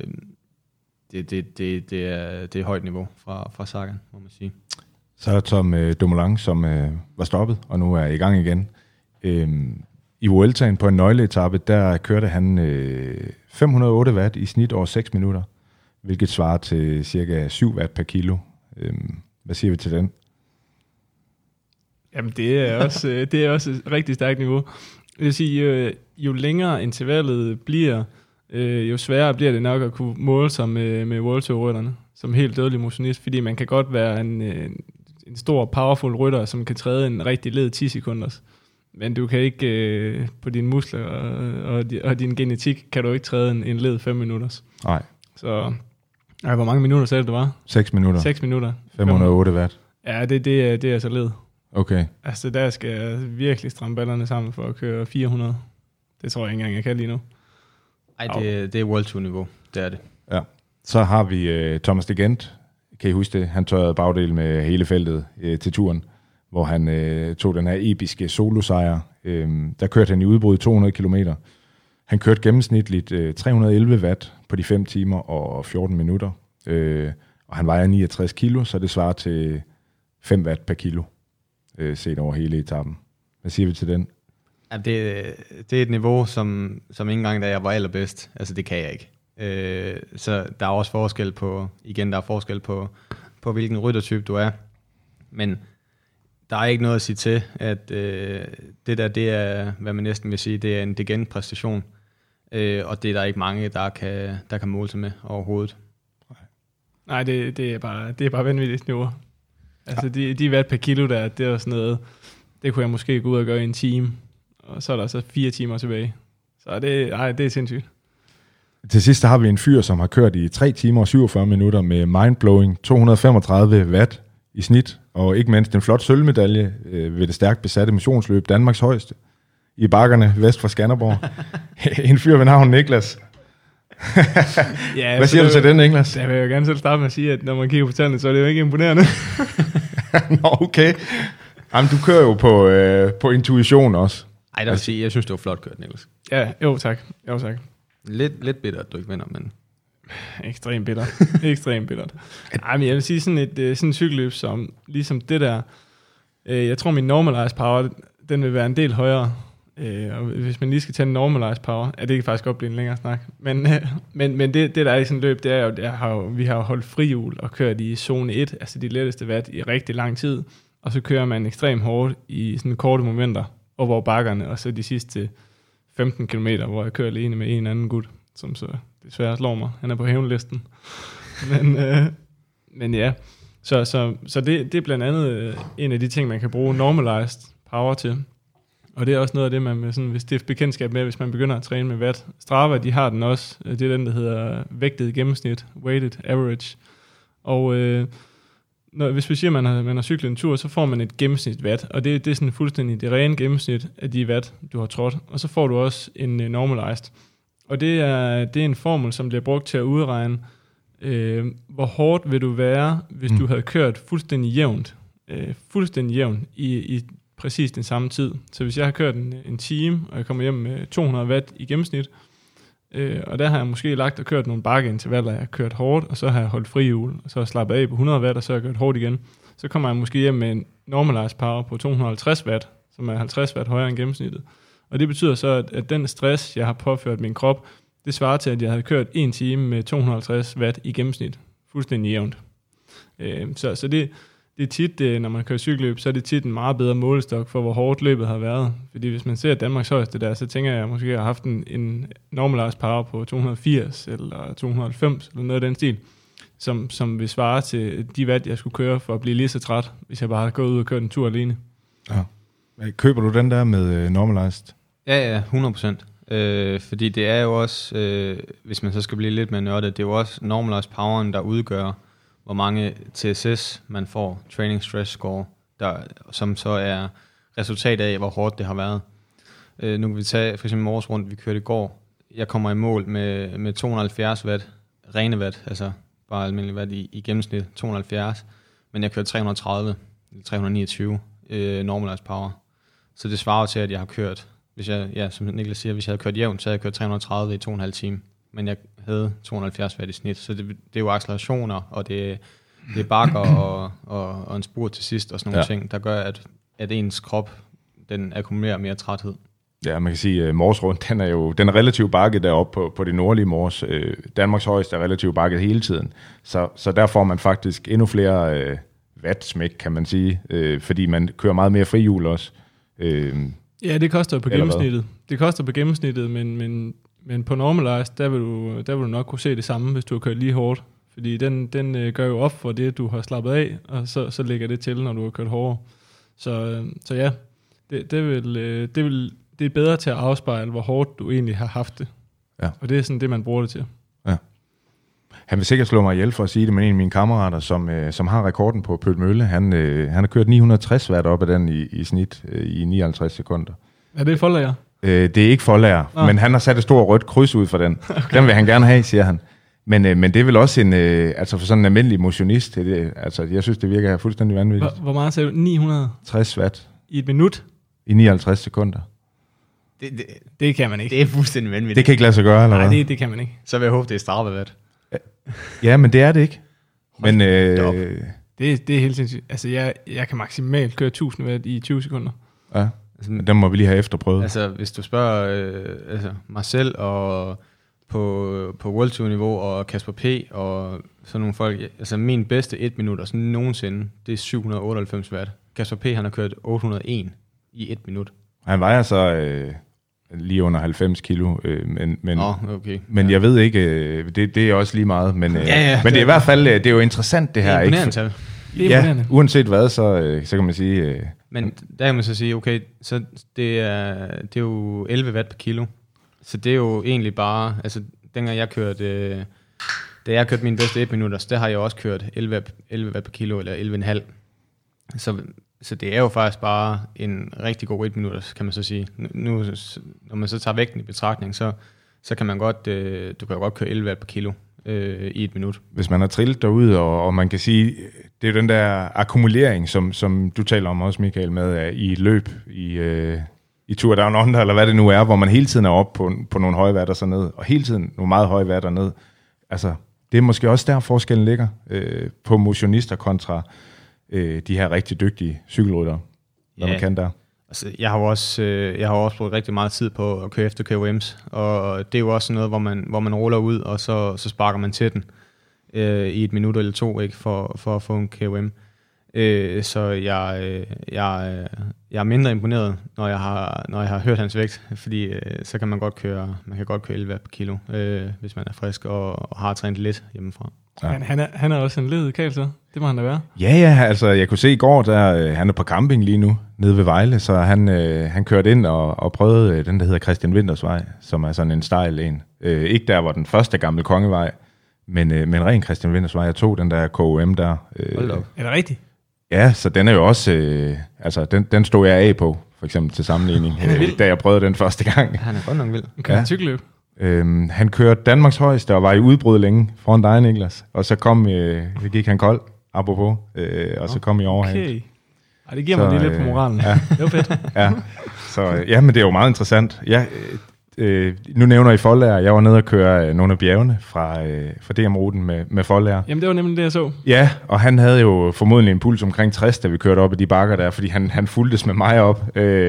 det er højt niveau fra Sagan, må man sige. Så er der Tom Dumoulin, som var stoppet, og nu er i gang igen. I Vueltaen på en nøgleetappe, der kørte han 508 watt i snit over 6 minutter, hvilket svarer til cirka 7 watt per kilo. Hvad siger vi til den? Jamen, det er også et rigtig stærkt niveau. Jeg vil sige, jo længere intervallet bliver, jo sværere bliver det nok at kunne måle sig med World Tour-rytterne, som helt dødelig motionist, fordi man kan godt være en stor, powerful rytter, som kan træde en rigtig led 10 sekunder. Men du kan ikke, på dine muskler og din genetik, kan du ikke træde en led 5 minutter. Nej. Så, hvor mange minutter sagde det var? 6 minutter. 6 minutter. 508 watt. Ja, det er altså led. Okay. Altså, der skal jeg virkelig stramme ballerne sammen for at køre 400. Det tror jeg ikke engang, jeg kan lige nu. Nej, det er World Tour-niveau. Det er det. Ja. Så har vi Thomas de Gendt. Kan I huske det? Han tørrede bagdel med hele feltet til turen, hvor han tog den her episke solosejr. Der kørte han i udbrud 200 kilometer. Han kørte gennemsnitligt 311 watt på de 5 timer og 14 minutter. Og han vejer 69 kilo, så det svarer til 5 watt per kilo, set over hele etappen. Hvad siger vi til den? Ja, det er et niveau, som ikke engang da jeg var allerbedst. Altså, det kan jeg ikke. Så der er også forskel på hvilken ryttertype du er. Men der er ikke noget at sige til, at det er, hvad man næsten vil sige, det er en degen-præstation. Og det er der ikke mange, der kan måle sig med overhovedet. Nej, det er bare vanvittigt niveau. Altså, de watt per kilo der, det er sådan noget, det kunne jeg måske gå ud og gøre i en time. Og så er der så 4 timer tilbage. Så det er sindssygt. Til sidst har vi en fyr, som har kørt i 3 timer og 47 minutter med mindblowing 235 watt i snit, og ikke mindst en flot sølvmedalje ved det stærkt besatte missionsløb, Danmarks højeste, i bakkerne vest for Skanderborg. En fyr ved navn Niklas. Ja, hvad siger du til den, Niklas? Jeg vil jo gerne selv starte med at sige, at når man kigger på tallene, så er det jo ikke imponerende. Nå, okay. Jamen, du kører jo på intuition også. Ej, der vil sige, jeg synes, det var flot kørt, Niklas. Ja, jo tak. Lidt bitter, at du ikke vinder, men... Ekstremt bittert. Ej, men jeg vil sige sådan et cykelløb, som ligesom det der, jeg tror min normalized power, den vil være en del højere. Og hvis man lige skal tage en normalized power, det kan faktisk godt blive en længere snak. Men det der er i sådan et løb, det er jo, vi har jo holdt frihjul og kørt i zone 1, altså de letteste watt i rigtig lang tid. Og så kører man ekstremt hårdt i sådan korte momenter over bakkerne, og så de sidste 15 kilometer, hvor jeg kører alene med en anden gut, som så desværre slår mig. Han er på hævnlisten. Men ja, så det er blandt andet en af de ting, man kan bruge normalized power til. Og det er også noget af det, man vil sådan, hvis det er bekendtskab med, hvis man begynder at træne med watt. Strava, de har den også. Det er den, der hedder vægtet gennemsnit, weighted average. Og hvis vi siger, at man har cyklet en tur, så får man et gennemsnit watt. Og det er sådan fuldstændig det rene gennemsnit af de watt, du har trådt. Og så får du også en normalized. Og det er en formel, som bliver brugt til at udregne, hvor hårdt vil du være, hvis du havde kørt fuldstændig jævnt i præcis den samme tid. Så hvis jeg har kørt en time, og jeg kommer hjem med 200 watt i gennemsnit, og der har jeg måske lagt og kørt nogle bakkeintervaller, jeg har kørt hårdt, og så har jeg holdt frihjul, og så har jeg slappet af på 100 watt, og så har jeg kørt hårdt igen. Så kommer jeg måske hjem med en normalized power på 250 watt, som er 50 watt højere end gennemsnittet. Og det betyder så, at den stress, jeg har påført min krop, det svarer til, at jeg havde kørt 1 time med 250 watt i gennemsnit. Fuldstændig jævnt. Så det er tit, når man kører cykelløb, så er det tit en meget bedre målestok for, hvor hårdt løbet har været. Fordi hvis man ser Danmarks højeste der, så tænker jeg, at jeg måske har haft en normalized power på 280 eller 290 eller noget af den stil, som vil svare til de watt, jeg skulle køre for at blive lige så træt, hvis jeg bare havde gået ud og kørt en tur alene. Ja. Køber du den der med normalized? Ja, 100%. Fordi det er jo også, hvis man så skal blive lidt mere nørdet, det er jo også normalized poweren, der udgør, hvor mange TSS man får, training stress score, som så er resultat af, hvor hårdt det har været. Nu kan vi tage for eksempel Mors rundt, vi kørte i går. Jeg kommer i mål med 270 watt, rene watt, altså bare almindelig watt i gennemsnit, 270. Men jeg kørte 330, 329 normalized power. Så det svarer til, at jeg har kørt, som Niklas siger, hvis jeg havde kørt jævnt, så havde jeg kørt 330 i 2,5 timer. Men jeg havde 270 watt i snit, så det er jo accelerationer, og det er bakker og en spurt til sidst, og sådan nogle ting, der gør, at ens krop, den akkumulerer mere træthed. Ja, man kan sige, at Mors rundt, den er relativt bakket deroppe på det nordlige Mors. Danmarks højeste er relativt bakket hele tiden. Så der får man faktisk endnu flere wattsmæk, kan man sige, fordi man kører meget mere frihjul også. Ja, det koster på gennemsnittet. Det koster på gennemsnittet, men på normalized, der vil du nok kunne se det samme, hvis du har kørt lige hårdt. Fordi den gør jo op for det, du har slappet af, og så lægger det til, når du har kørt hårdere. Så ja, det er bedre til at afspejle, hvor hårdt du egentlig har haft det. Ja. Og det er sådan det, man bruger det til. Ja. Han vil sikkert slå mig ihjel for at sige det, men en af mine kammerater, som har rekorden på Pøl Mølle, han har kørt 960 watt op af den i snit i 59 sekunder. Er det forlager? Det er ikke forlager, men han har sat et stort rødt kryds ud for den. Okay. Den vil han gerne have, siger han. Men det er vel også altså for sådan en almindelig motionist, altså jeg synes, det virker fuldstændig vanvittigt. Hvor meget sagde du? 960 watt. I et minut? I 59 sekunder. Det kan man ikke. Det er fuldstændig vanvittigt. Det kan ikke lade sig gøre, eller hvad? Nej, det kan man ikke. Så vil jeg håbe, det er Strava-watt. Ja, men det er det ikke. Men det er helt sindssygt. Altså, jeg kan maksimalt køre 1000 watt i 20 sekunder. Ja, den må vi lige have efterprøvet. Altså, hvis du spørger mig selv og på World Tour-niveau og Kasper P. og sådan nogle folk, altså min bedste 1 minut sådan nogensinde, det er 798 watt. Kasper P. han har kørt 801 i 1 minut. Han vejer så lige under 90 kilo, okay. Men jeg ved ikke, det er også lige meget, men det er i hvert fald, det er jo interessant det her. Det er imponerende. Ja, uanset hvad, så kan man sige... Men der kan man så sige, okay, så det er jo 11 watt per kilo, så det er jo egentlig bare, altså dengang jeg kørte, da jeg kørte min bedste 1 minutter, så der har jeg også kørt 11 watt per kilo, eller 11,5. Så det er jo faktisk bare en rigtig god 1 minut, kan man så sige. Nu, når man så tager vægten i betragtning, så kan man godt, du kan jo godt køre 11 watt per kilo i 1 minut. Hvis man har trillet derude, og man kan sige, det er jo den der akkumulering, som du taler om også, Michael, med i et løb, i Tour Down Under, eller hvad det nu er, hvor man hele tiden er oppe på nogle høje watt og så ned, og hele tiden nogle meget høje watt og ned. Altså, det er måske også der forskellen ligger på motionister kontra de her rigtig dygtige cykelryttere, hvad man kan der. Altså, jeg har også brugt rigtig meget tid på at køre efter KOM's, og det er jo også noget, hvor man ruller ud, og så sparker man til den i 1 minut eller 2, ikke, for at få en KOM. Så jeg er mindre imponeret, når jeg har hørt hans vægt, fordi så kan man godt køre 11 watt per kilo, hvis man er frisk og har trænet lidt hjemmefra. Ja. Han er også en ledet kæl, så det må han da være. Ja, altså jeg kunne se i går, han er på camping lige nu, nede ved Vejle, så han kørte ind og prøvede den, der hedder Christian Winters Vej, som er sådan en stejl en. Ikke der, hvor den første gamle Kongevej, men ren Christian Winters Vej. Jeg tog den der KOM der. Er det rigtigt? Ja, så den er jo også, altså den stod jeg af på, for eksempel til sammenligning, da jeg prøvede den første gang. Han er godt nok vild. Kan han cykelløb? Han kørte Danmarks højeste og var i udbrud længe foran dig, Niklas. Og så gik han kold, apropos, og så kom I overhæng. Okay. Ej, det giver mig lige lidt på moralen. Ja. Det var fedt. Ja, så men det er jo meget interessant. Ja, nu nævner I Foldager. Jeg var nede og køre nogle af bjergene fra DM-ruten med Foldager. Jamen, det var nemlig det, jeg så. Ja, og han havde jo formodentlig en puls omkring 60, da vi kørte op i de bakker der, fordi han fulgtes med mig op.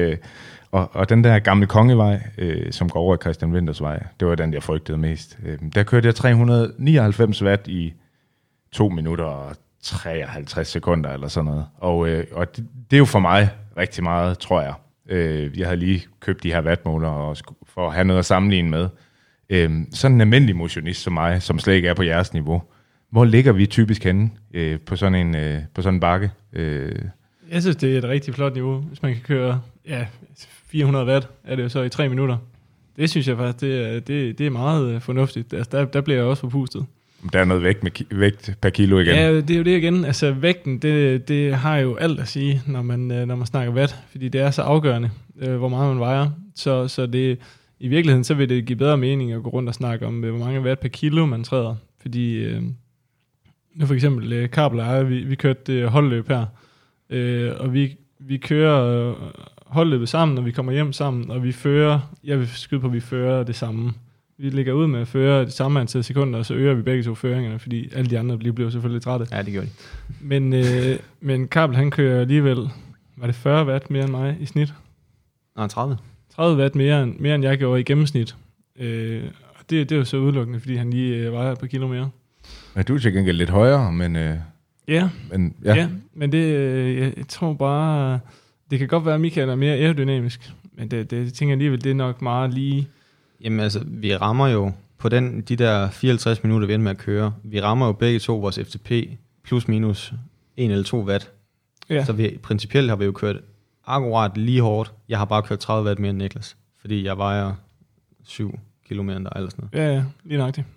Og den der gamle Kongevej, som går over i Christian Winters Vej, det var den, jeg frygtede mest. Der kørte jeg 399 watt i 2 minutter og 53 sekunder eller sådan noget. Og det er jo for mig rigtig meget, tror jeg. Jeg havde lige købt de her wattmåler for at have noget at sammenligne med. Sådan en almindelig motionist som mig, som slet ikke er på jeres niveau, hvor ligger vi typisk henne på sådan en bakke? Jeg synes, det er et rigtig flot niveau, hvis man kan køre 400 watt, er det jo så i 3 minutter. Det synes jeg faktisk, det er meget fornuftigt. Altså, der bliver jeg også forpustet. Der er noget vægt per kilo igen. Ja, det er jo det igen. Altså vægten, det har jo alt at sige, når man snakker watt, fordi det er så afgørende, hvor meget man vejer. Så det, i virkeligheden, så vil det give bedre mening at gå rundt og snakke om, hvor mange watt per kilo man træder. Fordi nu for eksempel Kabel og jeg, vi kørte holdløb her, og vi kører holdløbet sammen, og vi kommer hjem sammen, og jeg vil skyde på, at vi fører det samme. Vi ligger ud med at føre det samme antal sekunder, og så øger vi begge to føringerne, fordi alle de andre bliver selvfølgelig trætte. Ja, det gør de. Men Kabel, han kører alligevel, var det 40 watt mere end mig i snit? Nej, 30. 30 watt mere end jeg gjorde i gennemsnit. Og det er jo så udelukkende, fordi han lige vejer et par kilo mere. Ja, du er til gengæld lidt højere, men... Ja, men det, jeg tror bare, det kan godt være, at Michael er mere aerodynamisk, men det tænker jeg alligevel, det er nok meget lige... Jamen altså, vi rammer jo på de der 54 minutter, vi ender med at køre, vi rammer jo begge to vores FTP plus minus 1 eller 2 watt. Ja. Så principielt har vi jo kørt akkurat lige hårdt. Jeg har bare kørt 30 watt mere end Niklas, fordi jeg vejer 7 kilo mere end dig eller sådan noget. Ja, lige nøjagtigt.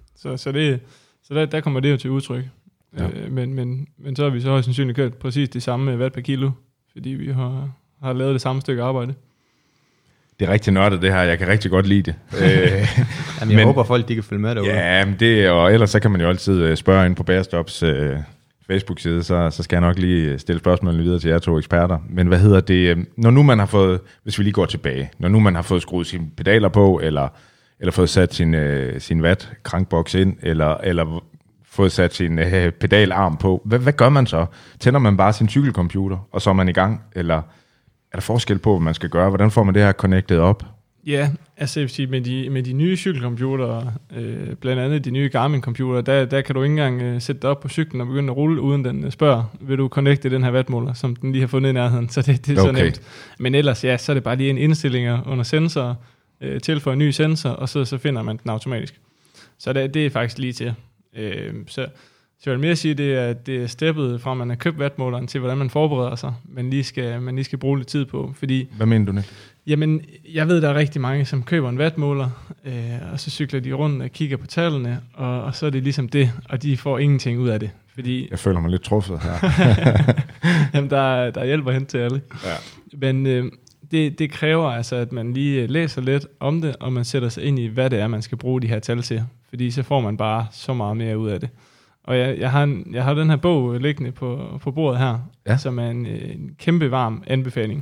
Så der kommer det jo til udtryk. Ja. Men så har vi så højst sandsynligt kørt præcis det samme watt per kilo, fordi vi har lavet det samme stykke arbejde. Det er rigtig nørdet det her, jeg kan rigtig godt lide det. Jamen, jeg håber folk, de kan følge med derude. Ja, og ellers så kan man jo altid spørge ind på Bagerstops Facebook-side, så skal jeg nok lige stille spørgsmålene videre til jer to eksperter. Men hvad hedder det, når nu man har fået, hvis vi lige går tilbage, når nu man har fået skruet sine pedaler på, eller fået sat sin watt-krankboks ind, eller fået sat sin pedalarm på, hvad gør man så? Tænder man bare sin cykelcomputer, og så er man i gang, eller... Er der forskel på, hvad man skal gøre? Hvordan får man det her connected op? Ja, altså jeg vil sige, med de nye cykelcomputere, blandt andet de nye Garmin-computere, der kan du ikke engang sætte dig op på cyklen og begynde at rulle, uden den spørger, vil du connecte den her wattmåler, som den lige har fundet i nærheden. Så det er okay. Så nemt. Men ellers, ja, så er det bare lige en indstillinger under sensorer, tilføje en ny sensor, og så finder man den automatisk. Så det er faktisk lige til. Så jeg vil mere sige, det er steppet fra, at man har købt wattmåleren til, hvordan man forbereder sig, man lige skal bruge lidt tid på. Fordi, hvad mener du, Nick? Jamen, jeg ved, der er rigtig mange, som køber en wattmåler, og så cykler de rundt og kigger på tallene, og så er det ligesom det, og de får ingenting ud af det. Fordi, jeg føler mig lidt truffet her. Jamen, der hjælper hen til alle. Ja. Men det kræver altså, at man lige læser lidt om det, og man sætter sig ind i, hvad det er, man skal bruge de her tal til. Fordi så får man bare så meget mere ud af det. Og jeg har den her bog liggende på bordet her, som er en kæmpe varm anbefaling.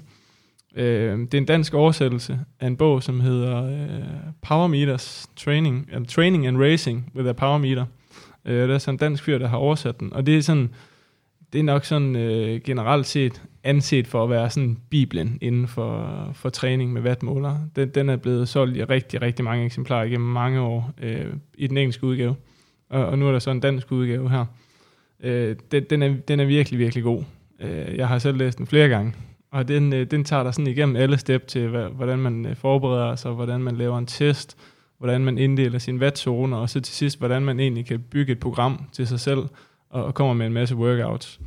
Det er en dansk oversættelse af en bog, som hedder Power Meters Training and Racing with a Power Meter. Der er sådan en dansk fyr, der har oversat den. Og det er nok sådan generelt set anset for at være sådan Bibelen inden for træning med wattmåler. Den er blevet solgt i rigtig, rigtig mange eksemplarer igennem mange år i den engelske udgave. Og nu er der så en dansk udgave her. Den er virkelig, virkelig god. Jeg har selv læst den flere gange. Og den tager dig sådan igennem alle step til, hvordan man forbereder sig, hvordan man laver en test, hvordan man inddeler sine wattzoner, og så til sidst, hvordan man egentlig kan bygge et program til sig selv, og kommer med en masse workouts.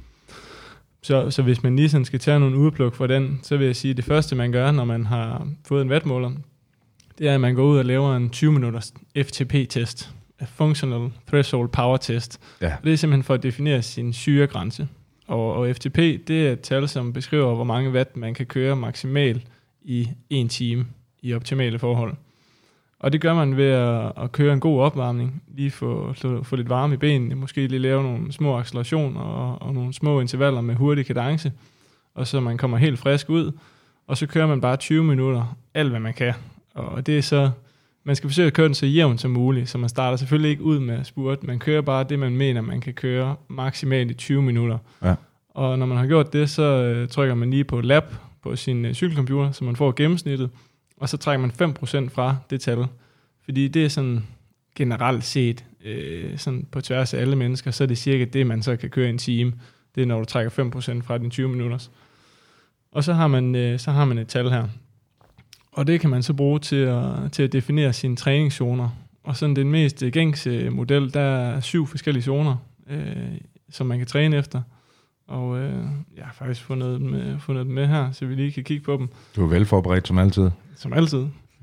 Så hvis man lige sådan skal tage nogle udpluk for den, så vil jeg sige, at det første, man gør, når man har fået en wattmåler, det er, at man går ud og laver en 20-minutters FTP-test. Functional Threshold Power Test. Ja. Det er simpelthen for at definere sin syregrænse. Og FTP, det er et tal, som beskriver, hvor mange watt man kan køre maksimalt i 1 time i optimale forhold. Og det gør man ved at køre en god opvarmning, lige få lidt varme i benene, måske lige lave nogle små accelerationer og nogle små intervaller med hurtig kadence, og så man kommer helt frisk ud, og så kører man bare 20 minutter, alt hvad man kan. Og det er så... Man skal forsøge at køre den så jævnt som muligt, så man starter selvfølgelig ikke ud med spurt. Man kører bare det, man mener, man kan køre maksimalt i 20 minutter. Ja. Og når man har gjort det, så trykker man lige på lab på sin cykelcomputer, så man får gennemsnittet, og så trækker man 5% fra det tal. Fordi det er sådan generelt set, sådan på tværs af alle mennesker, så er det cirka det, man så kan køre i en time. Det er, når du trækker 5% fra din 20 minutters. Og så har man et tal her. Og det kan man så bruge til at definere sine træningszoner. Og sådan den mest gængse model, der er 7 forskellige zoner, som man kan træne efter. Og jeg har faktisk fundet dem med her, så vi lige kan kigge på dem. Du er velforberedt som altid. Som altid.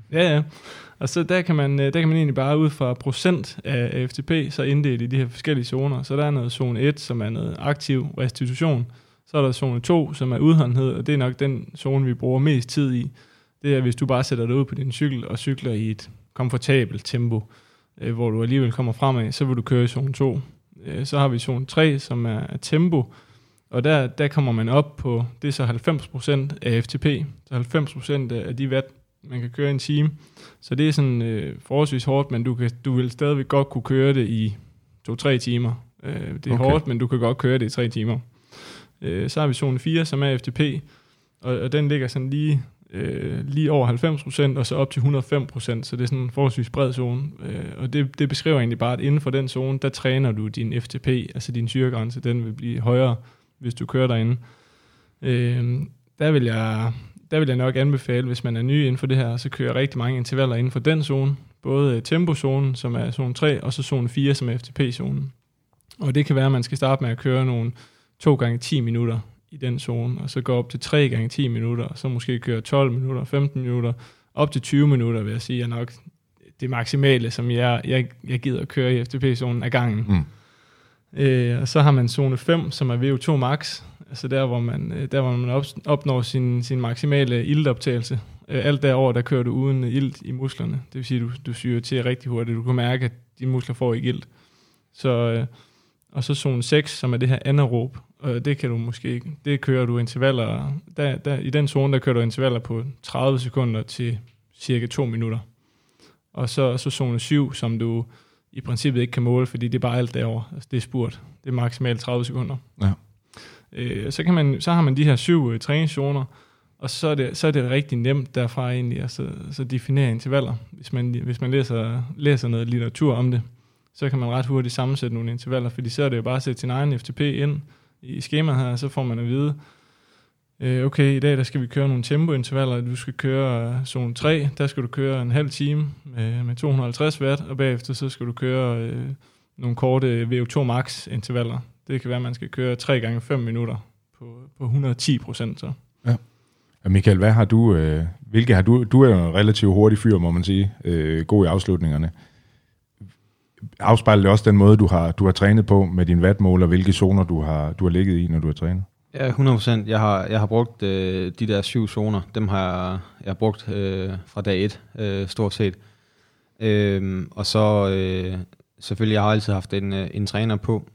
Ja. Og så der kan man egentlig bare ud fra procent af FTP, så inddele i de her forskellige zoner. Så der er noget zone 1, som er noget aktiv restitution. Så er der zone 2, som er udholdenhed, og det er nok den zone, vi bruger mest tid i. Det er, hvis du bare sætter dig ud på din cykel og cykler i et komfortabelt tempo, hvor du alligevel kommer fremad, så vil du køre i zone 2. Så har vi zone 3, som er tempo, og der kommer man op på, det er så 90% af FTP, så 90% af de watt, man kan køre en time. Så det er sådan forholdsvis hårdt, men du vil stadigvæk godt kunne køre det i 2-3 timer. Det er hårdt, men du kan godt køre det i 3 timer. Så har vi zone 4, som er FTP, og den ligger sådan lige over 90%, og så op til 105%, så det er sådan en forholdsvis bred zone. Og det beskriver egentlig bare, at inden for den zone, der træner du din FTP, altså din syregrænse, den vil blive højere, hvis du kører derinde. Der vil jeg nok anbefale, hvis man er ny inden for det her, så kører rigtig mange intervaller inden for den zone. Både tempozonen, som er zone 3, og så zone 4, som er FTP-zonen. Og det kan være, at man skal starte med at køre nogle 2 gange 10 minutter i den zone, og så gå op til 3 gange 10 minutter, og så måske køre 12 minutter, 15 minutter, op til 20 minutter, vil jeg sige, er nok det maksimale, som jeg gider at køre i FTP-zonen af gangen. Og så har man zone 5, som er VO2 max, altså der hvor man opnår sin maksimale iltoptagelse. Alt derover, der kører du uden ilt i musklerne. Det vil sige, at du syrer til rigtig hurtigt. Du kan mærke, at dine muskler får ikke ilt. Og så zone 6, som er det her anaerob. Det kan du måske, det kører du intervaller. I den zone, der kører du intervaller på 30 sekunder til cirka 2 minutter. Og så zone 7, som du i princippet ikke kan måle, fordi det er bare alt derovre. Altså, det er spurt. Det er maksimalt 30 sekunder. Ja. Så har man de her 7 træningszoner, og så er det rigtig nemt derfra egentlig at så definere intervaller. Hvis man læser noget litteratur om det, så kan man ret hurtigt sammensætte nogle intervaller, fordi så er det jo bare at sætte sin egen FTP ind i skemaet her, og så får man at vide, okay, i dag der skal vi køre nogle tempointervaller, du skal køre zone 3, der skal du køre en halv time med 250 watt, og bagefter så skal du køre nogle korte VO2 max intervaller. Det kan være, at man skal køre 3 gange 5 minutter på 110%. Så. Ja. Og Michael, hvad har du, du er jo en relativt hurtig fyr, må man sige, god i afslutningerne. Afspejler det også den måde, du har trænet på med din wattmåler, hvilke zoner du har ligget i, når du har trænet? Ja, 100%. Jeg har brugt de der 7 zoner. Dem har jeg brugt fra dag 1, stort set. Og så selvfølgelig, jeg har altid haft en træner på,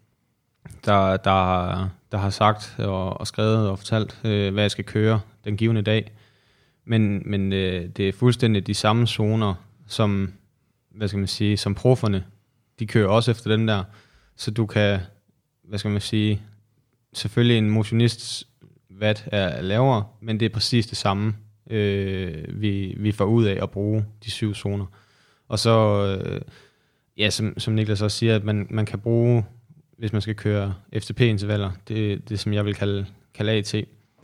der har sagt og skrevet og fortalt, hvad jeg skal køre den givne dag. Men det er fuldstændig de samme zoner, som, hvad skal man sige, som profferne. De kører også efter den der, så du kan, hvad skal man sige, selvfølgelig en motionists watt er lavere, men det er præcis det samme, vi får ud af at bruge de 7 zoner. Og så, ja, som Niklas også siger, at man kan bruge, hvis man skal køre FTP-intervaller, det som jeg vil kalde AT,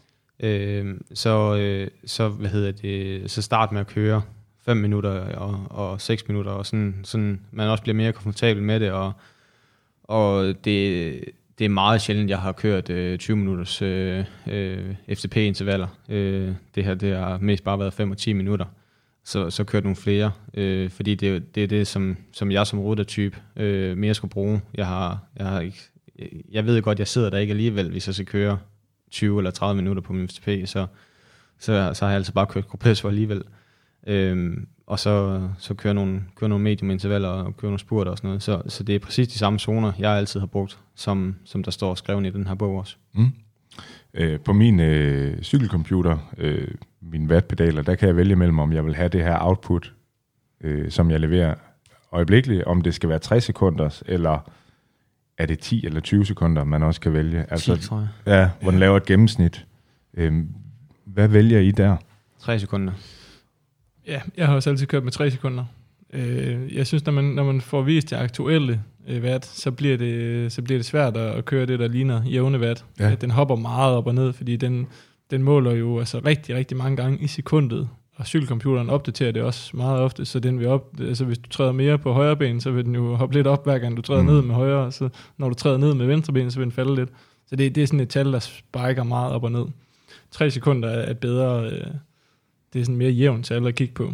så start med at køre 5 minutter og 6 minutter, og sådan man også bliver mere komfortabel med det, og det er meget sjældent, jeg har kørt 20 minutters FTP-intervaller. Det her, det har mest bare været 5 og 10 minutter. Så kørt nogle flere, fordi det er det, som jeg som ryttertype mere skulle bruge. Jeg ved godt, jeg sidder der ikke alligevel, hvis jeg skal køre 20 eller 30 minutter på min FTP, så har jeg altså bare kørt Corpesso alligevel. Og så kører nogle medium intervaller og kører nogle spurter og sådan noget. Så det er præcis de samme zoner, jeg altid har brugt, som der står skrevet i den her bog også. På min cykelcomputer, mine wattpedaler, der kan jeg vælge mellem, om jeg vil have det her output, som jeg leverer øjeblikkeligt, om det skal være 60 sekunder, eller er det 10 eller 20 sekunder, man også kan vælge. 10, tror jeg. Ja, hvor den laver et gennemsnit. Hvad vælger I der? 3 sekunder. Ja, jeg har også altid kørt med 3 sekunder. Jeg synes, når man får vist det aktuelle watt, så bliver det svært at køre det, der ligner jævne watt. Ja. Den hopper meget op og ned, fordi den måler jo altså rigtig, rigtig mange gange i sekundet. Og cykelcomputeren opdaterer det også meget ofte, så den vil altså hvis du træder mere på højre ben, så vil den jo hoppe lidt op, hver gang du træder ned med højre, og så når du træder ned med venstre ben, så vil den falde lidt. Så det er sådan et tal, der spiker meget op og ned. 3 sekunder er bedre, det er sådan mere jævnt tal at kigge på.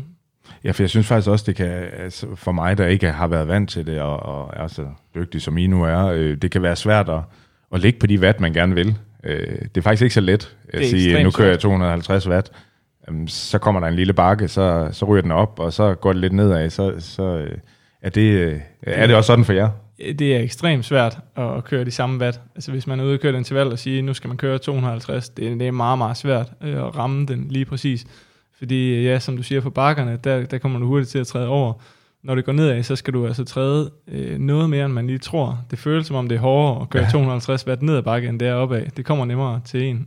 Ja, for jeg synes faktisk også, det kan, altså for mig, der ikke har været vant til det, og er så dygtig som I nu er, det kan være svært at ligge på de watt, man gerne vil. Det er faktisk ikke så let at sige, nu kører jeg 250 watt, så kommer der en lille bakke, så ryger den op, og så går det lidt nedad, så er det også sådan for jer? Det er ekstremt svært at køre de samme watt. Altså hvis man er ude og køre et interval og siger, nu skal man køre 250, det er meget, meget svært at ramme den lige præcis. Fordi ja, som du siger på bakkerne, der kommer du hurtigt til at træde over. Når det går nedad, så skal du altså træde noget mere, end man lige tror. Det føles som om det er hårdere at køre 250 watt ned ad bakke, end det er opad. Det kommer nemmere til en.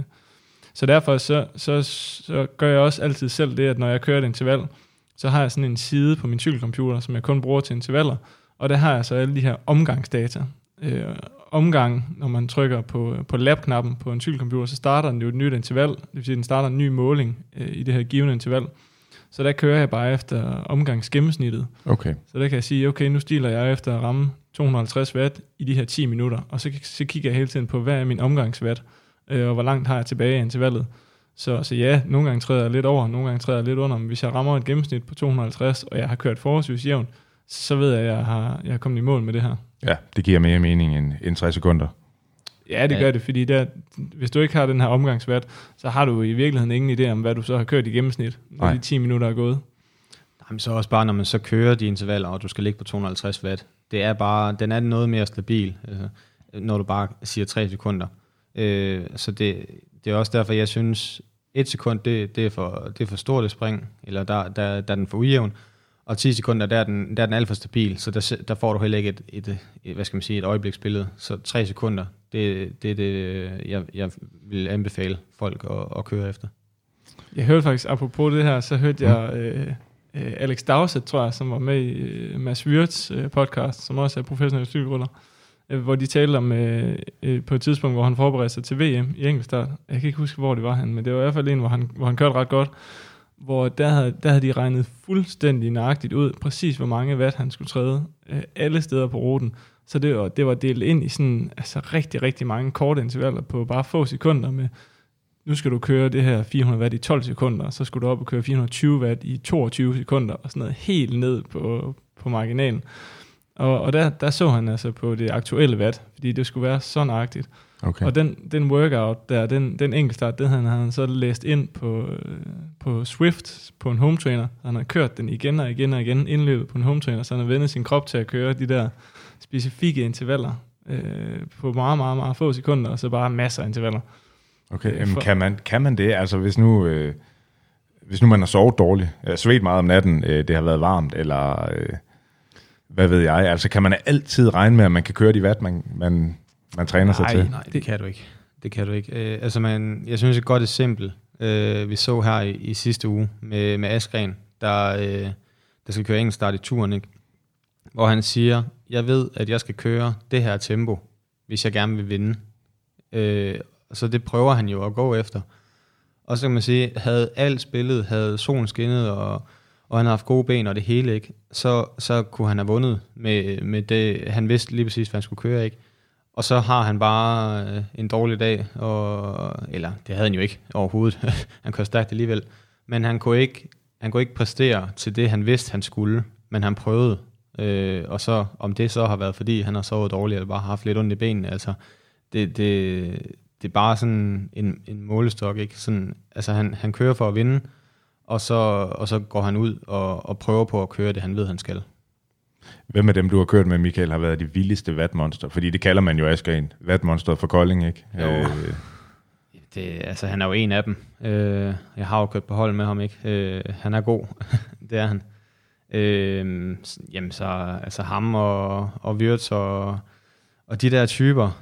Så derfor så gør jeg også altid selv det, at når jeg kører et interval, så har jeg sådan en side på min cykelcomputer, som jeg kun bruger til intervaller. Og der har jeg så alle de her omgangsdata. Omgang, når man trykker på lab-knappen på en cykelcomputer, så starter den jo et nyt interval. Det vil sige, at den starter en ny måling i det her givende interval. Så der kører jeg bare efter omgangsgennemsnittet. Okay. Så der kan jeg sige, okay, nu stiler jeg efter at ramme 250 watt i de her 10 minutter. Og så kigger jeg hele tiden på, hvad er min omgangswatt, og hvor langt har jeg tilbage i intervallet. Så ja, nogle gange træder jeg lidt over, nogle gange træder jeg lidt under. Men hvis jeg rammer et gennemsnit på 250, og jeg har kørt forholdsvis jævnt, så ved jeg, at jeg har kommet i mål med det her. Ja, det giver mere mening end 3 sekunder. Ja, det gør det, fordi hvis du ikke har den her omgangswatt, så har du i virkeligheden ingen idé om, hvad du så har kørt i gennemsnit, når de 10 minutter er gået. Jamen, så også bare, når man så kører de intervaller, og du skal ligge på 250 watt, den er noget mere stabil, når du bare siger 3 sekunder. Så det er også derfor, jeg synes, 1 sekund, det er for stort et spring, eller der er den for ujævn, og 10 sekunder, der er den alt for stabil, så der får du heller ikke et øjebliksbillede. Så 3 sekunder, det er det, jeg vil anbefale folk at køre efter. Jeg hørte faktisk, apropos det her, så hørte jeg Alex Dowsett, tror jeg, som var med i Mads Wirtz podcast, som også er professionel cykelrytter, hvor de talte om på et tidspunkt, hvor han forberedte sig til VM i enkeltstart. Jeg kan ikke huske, hvor det var han, men det var i hvert fald en, hvor han kørte ret godt, hvor der havde de regnet fuldstændig nøjagtigt ud, præcis hvor mange watt han skulle træde alle steder på ruten. Så det var delt ind i sådan, altså rigtig, rigtig mange korte intervaller på bare få sekunder med, nu skal du køre det her 400 watt i 12 sekunder, så skulle du op og køre 420 watt i 22 sekunder, og sådan noget helt ned på marginalen. Og der så han altså på det aktuelle watt, fordi det skulle være så nøjagtigt. Okay. Og den workout der, den enkeltstart, den havde han så læst ind på Swift, på en home trainer. Han har kørt den igen og igen og igen indløbet på en home trainer, så han har vendt sin krop til at køre de der specifikke intervaller på meget, meget, meget få sekunder, og så bare masser af intervaller. Okay, kan man det? Altså hvis nu man har sovet dårligt, svedt meget om natten, det har været varmt, eller hvad ved jeg, altså kan man altid regne med, at man kan køre de watt, man træner sig til? Nej, det kan du ikke. Det kan du ikke. Jeg synes et godt eksempel, vi så her i sidste uge med Askren, der skal køre enkeltstart i turen, ikke? Hvor han siger, jeg ved, at jeg skal køre det her tempo, hvis jeg gerne vil vinde. Så det prøver han jo at gå efter. Og så kan man sige, havde alt spillet, havde solen skinnet, og han havde haft gode ben og det hele, ikke, så kunne han have vundet med det. Han vidste lige præcis, hvad han skulle køre, ikke? Og så har han bare en dårlig dag, eller det havde han jo ikke overhovedet. Han kørte stærkt alligevel. Men han kunne ikke præstere til det, han vidste, han skulle. Men han prøvede. Og så om det så har været, fordi han har sovet dårligt, eller bare har haft lidt ondt i benene, altså det er bare sådan en målestok, ikke? Sådan, altså han kører for at vinde, og så går han ud og prøver på at køre det, han ved, han skal. Hvem af dem, du har kørt med, Michael, har været de vildeste wattmonster? Fordi det kalder man jo Askren, wattmonster for Kolding, ikke? Altså, han er jo en af dem. Jeg har jo kørt på hold med ham, ikke? Han er god, det er han. Jamen så altså ham og Wirtz og de der typer,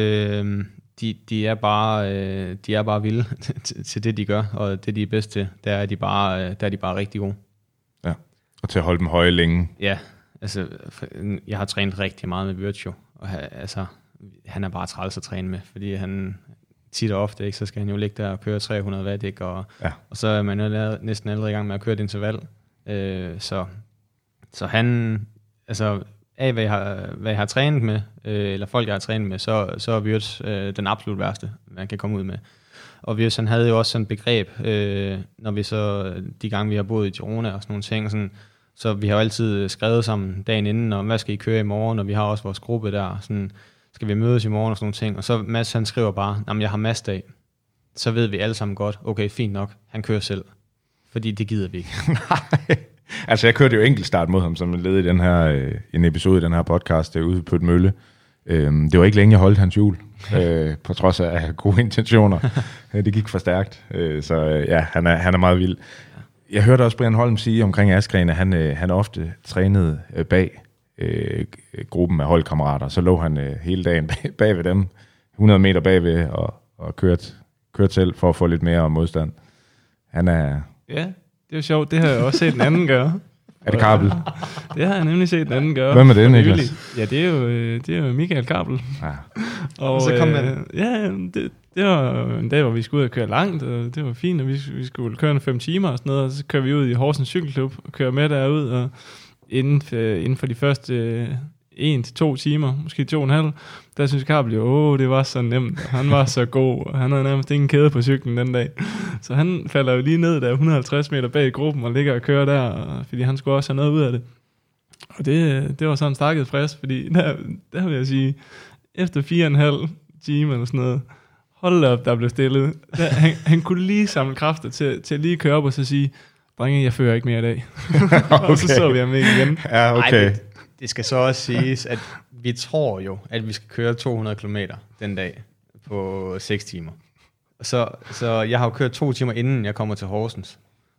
de er bare vilde til det, de gør, og det, de er bedst til, der er de bare rigtig gode. Ja, og til at holde dem høje længe. Ja, altså, jeg har trænet rigtig meget med Wirtz, og han er bare træls at træne med, fordi han tit og ofte, ikke, så skal han jo ligge der og køre 300 watt, ikke, og så er man jo næsten allerede i gang med at køre et interval. Så han, altså af hvad jeg har trænet med, eller folk jeg har trænet med, så er Wirtz den absolut værste, man kan komme ud med. Og vi sådan, havde jo også sådan et begreb, når vi så, de gange vi har boet i Girona og sådan nogle ting, sådan, så vi har jo altid skrevet sammen dagen inden, om hvad skal I køre i morgen, og vi har også vores gruppe der, sådan, skal vi mødes i morgen og sådan nogle ting. Og så Mads han skriver bare, jamen jeg har Mads-dag. Så ved vi alle sammen godt, okay, fint nok, han kører selv. Fordi det gider vi ikke. Nej. Altså jeg kørte jo enkeltstart mod ham som en led i den her, en episode i den her podcast ude på et mølle. Det var ikke længe, jeg holdt hans hjul, på trods af gode intentioner. Det gik for stærkt, så ja, han er meget vild. Jeg hørte også Brian Holm sige omkring Askren, at han ofte trænede bag gruppen af holdkammerater. Så lå han hele dagen bag ved dem, 100 meter bagved, og kørte selv for at få lidt mere modstand. Han er... Ja, det er jo sjovt. Det har jeg også set en anden gøre. Er det Kabel? Det har jeg nemlig set en anden gøre. Hvem er det, Niklas? Ja, det er jo Michael Kabel. Ja. Og så kom man. Ja, det var en dag, hvor vi skulle ud og køre langt, og det var fint, og vi skulle køre 5 timer og sådan noget, og så kører vi ud i Horsens Cykelklub og kører med derud, og inden for de første 1-2 timer, måske 2,5, der synes Kabel jo, det var så nemt, og han var så god, og han havde nærmest ingen kæde på cyklen den dag. Så han falder jo lige ned der 150 meter bag i gruppen og ligger og kører der, fordi han skulle også have noget ud af det. Og det var sådan stakket frisk, fordi der vil jeg sige, efter 4,5 timer eller sådan noget, hold op, der blev stillet. Han kunne lige samle kræfter til at lige køre op og så sige, drenge, jeg fører ikke mere i dag. Okay. Og så vi ham ikke igen. Ja, okay. Ej, det skal så også siges, at vi tror jo, at vi skal køre 200 km den dag på 6 timer. Så jeg har jo kørt 2 timer inden jeg kommer til Horsens.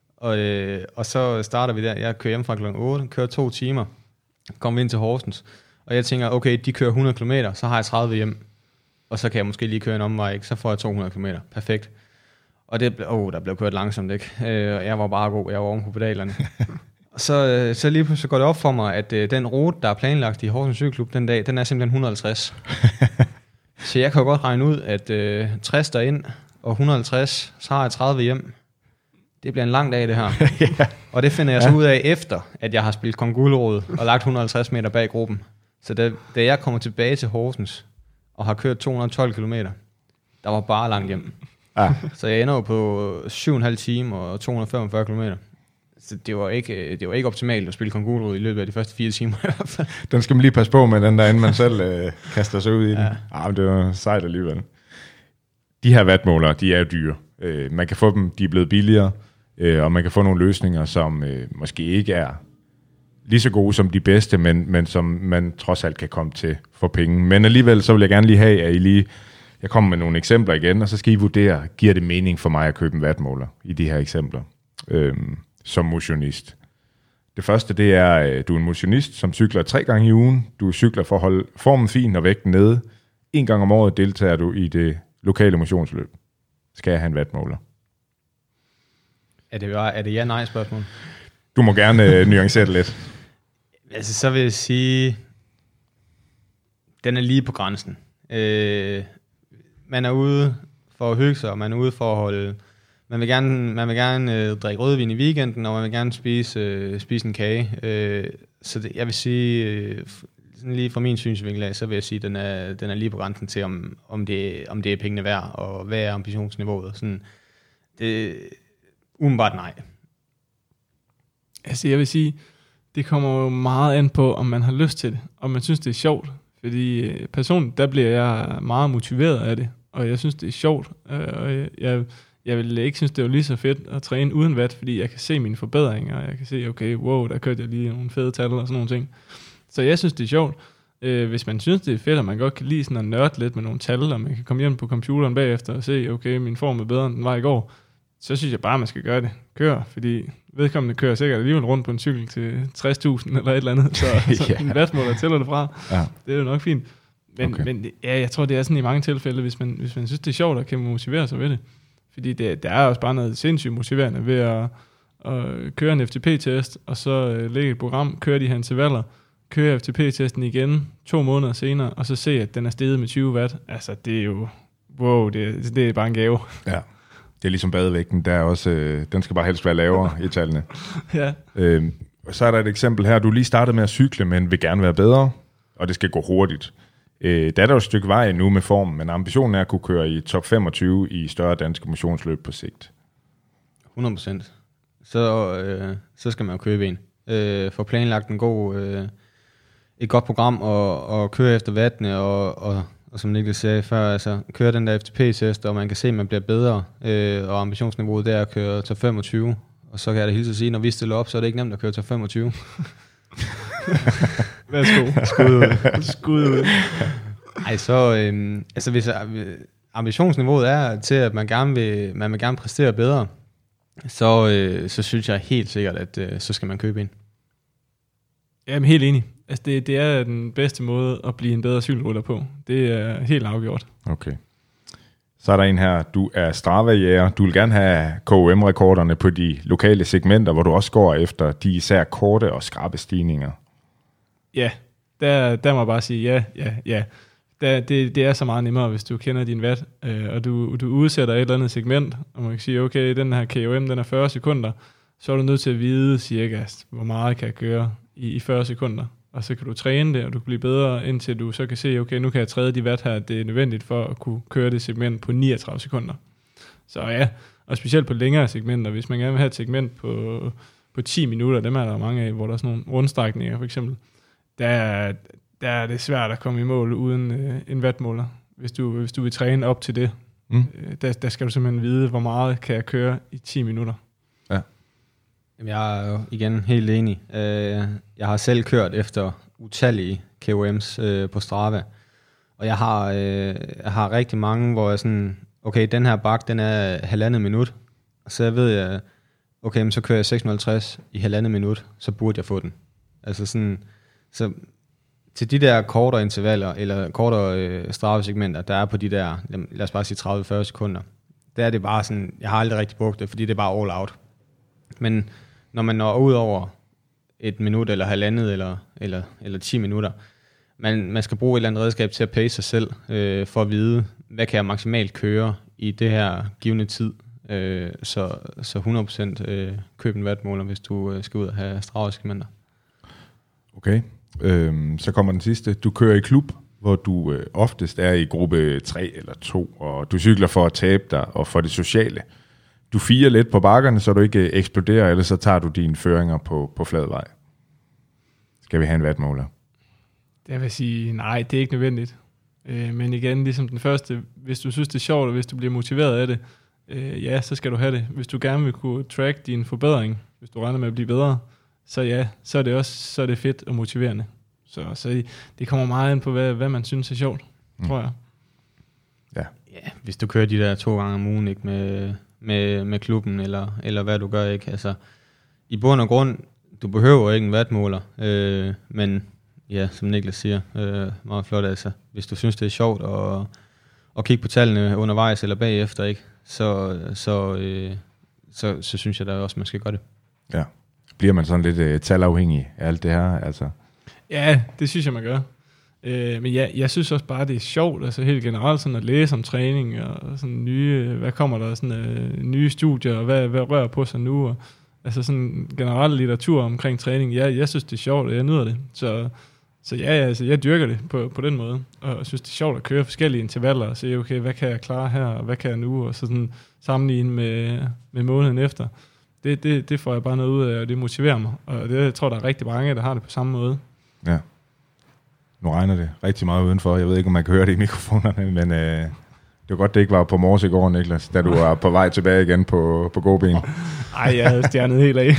Og så starter vi der. Jeg kører hjem fra kl. 8, kører 2 timer, kommer ind til Horsens. Og jeg tænker, okay, de kører 100 km, så har jeg 30 hjem. Og så kan jeg måske lige køre en omvej, ikke? Så får jeg 200 km. Perfekt. Og der blev kørt langsomt, ikke? Jeg var bare god, jeg var oven på pedalerne. Så lige pludselig går det op for mig, at den rute, der er planlagt i Horsens Cykelklub den dag, den er simpelthen 150. Så jeg kan jo godt regne ud, at 60 derind og 150, så har jeg 30 hjem. Det bliver en lang dag, det her. Ja. Og det finder jeg så ud af efter, at jeg har spillet Kong Gulerod og lagt 150 meter bag gruppen. Så da jeg kommer tilbage til Horsens og har kørt 212 km, der var bare langt hjem. Ja. Så jeg ender jo på 7,5 timer og 245 km. Så det var ikke optimalt at spille Kong Gulerod i løbet af de første 4 timer i hvert fald. Den skal man lige passe på med, den der, inden man selv kaster sig ud i den. Ja. Men det var sejt alligevel. De her wattmålere, de er jo dyre. Man kan få dem, de er blevet billigere, og man kan få nogle løsninger, som måske ikke er lige så gode som de bedste, men som man trods alt kan komme til for penge. Men alligevel, så vil jeg gerne lige have, at I lige... Jeg kommer med nogle eksempler igen, og så skal I vurdere, giver det mening for mig at købe en wattmåler i de her eksempler som motionist. Det første, det er, du er en motionist, som cykler 3 gange i ugen. Du cykler for at holde formen fin og vægten nede. 1 gang om året deltager du i det lokale motionsløb. Skal jeg have en wattmåler? Er det ja-nej spørgsmål? Du må gerne nuancere det lidt. Altså, så vil jeg sige, den er lige på grænsen. Man er ude for at hygge sig, og man er ude for at holde... Man vil gerne drikke rødvin i weekenden, og man vil gerne spise en kage. Så jeg vil sige, sådan lige fra min synsvinkel af, så vil jeg sige, den er lige på grænsen til, om det er pengene værd, og hvad er ambitionsniveauet. Sådan, det umiddelbart nej. Altså jeg vil sige, det kommer jo meget an på, om man har lyst til det, og man synes, det er sjovt. Fordi personligt, der bliver jeg meget motiveret af det, og jeg synes, det er sjovt. Og jeg vil ikke synes, det var lige så fedt at træne uden watt, fordi jeg kan se mine forbedringer, og jeg kan se, okay, wow, der kørte jeg lige nogle fede tal og sådan nogle ting. Så jeg synes, det er sjovt. Hvis man synes, det er fedt, og man godt kan lide sådan at nørde lidt med nogle tal, og man kan komme hjem på computeren bagefter og se, okay, min form er bedre, end den var i går, så synes jeg bare, man skal gøre det. Kør, fordi vedkommende kører sikkert alligevel rundt på en cykel til 60.000 eller et eller andet, så yeah. En wattmåler tæller det fra. Ja. Det er jo nok fint. Men ja, jeg tror, det er sådan i mange tilfælde, hvis man synes, det er sjovt, at kan man motivere sig ved det. Fordi der er også bare noget sindssygt motiverende ved at køre en FTP-test, og så lægge et program, køre de her intervaller, køre FTP-testen igen 2 måneder senere, og så se, at den er steget med 20 watt. Altså, det er jo... Wow, det er bare en gave. Ja, det er ligesom badevægten. Der er også, den skal bare helst være lavere i tallene. Ja. Så er der et eksempel her. Du lige startede med at cykle, men vil gerne være bedre, og det skal gå hurtigt. Der er der jo et stykke vej nu med formen, men ambitionen er at kunne køre i top 25 i større danske motionsløb på sigt. 100%. Så skal man jo købe en. Få planlagt et godt program og køre efter vattene og som Niklas sagde før, altså køre den der FTP-test, og man kan se, at man bliver bedre, og ambitionsniveauet der er at køre top 25. Og så kan jeg da hilse at sige, når vi stiller op, så er det ikke nemt at køre top 25. Værsgo. Skud ud. Ej, så hvis ambitionsniveauet er til, at man vil gerne præstere bedre, så synes jeg helt sikkert, at så skal man købe en. Jamen helt enig. Altså det er den bedste måde at blive en bedre cykelrytter på. Det er helt afgjort. Okay. Så er der en her, du er Strava-jæger. Du vil gerne have KOM-rekorderne på de lokale segmenter, hvor du også går efter de især korte og skrappe stigninger. Ja, der må jeg bare sige ja. Det er så meget nemmere, hvis du kender din watt, og du udsætter et eller andet segment, og man kan sige, okay, den her KOM, den er 40 sekunder, så er du nødt til at vide cirka, hvor meget kan jeg køre i 40 sekunder. Og så kan du træne det, og du kan blive bedre, indtil du så kan se, okay, nu kan jeg træde de watt her, det er nødvendigt for at kunne køre det segment på 39 sekunder. Så ja, og specielt på længere segmenter, hvis man gerne vil have et segment på 10 minutter, dem er der mange af, hvor der er sådan nogle rundstrækninger for eksempel, der er det svært at komme i mål uden en wattmåler. Hvis du vil træne op til det, der skal du simpelthen vide, hvor meget kan jeg køre i 10 minutter. Ja. Jamen, jeg er jo igen helt enig. Jeg har selv kørt efter utallige KOM's på Strava, og jeg har rigtig mange, hvor jeg sådan, okay, den her bak, den er 1,5 minut, og så ved jeg, okay, men så kører jeg 650 i 1,5 minut, så burde jeg få den. Altså sådan, så til de der kortere intervaller, eller kortere Strava-segmenter, der er på de der, lad os bare sige 30-40 sekunder, der er det bare sådan, jeg har aldrig rigtig brugt det, fordi det er bare all out. Men når man når ud over 1 minut, eller 1,5, eller 10 minutter, man skal bruge et eller andet redskab til at pace sig selv, for at vide, hvad kan jeg maksimalt køre i det her givende tid. Så 100% køb en wattmåler, hvis du skal ud og have Strava-segmenter. Okay, så kommer den sidste. Du kører i klub, hvor du oftest er i gruppe 3 eller 2, og du cykler for at tabe dig og for det sociale. Du firer lidt på bakkerne, så du ikke eksploderer, eller så tager du dine føringer på flad vej. Skal vi have en wattmåler? Jeg vil sige, nej, det er ikke nødvendigt. Men igen, ligesom den første, hvis du synes, det er sjovt, og hvis du bliver motiveret af det, ja, så skal du have det. Hvis du gerne vil kunne track din forbedring, hvis du regner med at blive bedre, så ja, så er det fedt og motiverende. Så det kommer meget ind på, hvad man synes er sjovt, tror jeg. Ja, hvis du kører de der 2 gange om ugen, ikke med klubben, eller hvad du gør, ikke? Altså, i bund og grund, du behøver ikke en wattmåler, men ja, som Niklas siger, meget flot, altså. Hvis du synes, det er sjovt at kigge på tallene undervejs eller bagefter, ikke? Så synes jeg da også, man skal gøre det. Ja. Bliver man sådan lidt talafhængig af alt det her, altså? Ja, det synes jeg, man gør. Men ja, jeg synes også bare, det er sjovt, altså helt generelt sådan at læse om træning, og sådan hvad kommer der sådan nye studier, og hvad rører på sig nu, og altså sådan generelt litteratur omkring træning. Ja, jeg synes, det er sjovt, og jeg nyder det. Så ja, altså jeg dyrker det på den måde, og jeg synes, det er sjovt at køre forskellige intervaller, og se, okay, hvad kan jeg klare her, og hvad kan jeg nu, og så sådan sammenligne med måneden efter. Det får jeg bare noget ud af, og det motiverer mig, og det jeg tror der er rigtig mange, der har det på samme måde. Ja. Nu regner det rigtig meget udenfor. Jeg ved ikke, om man kan høre det i mikrofonerne, men det var godt, det ikke var på morges i går, Niklas, da du var på vej tilbage igen på gode ben. Ej, jeg havde stjernet helt af.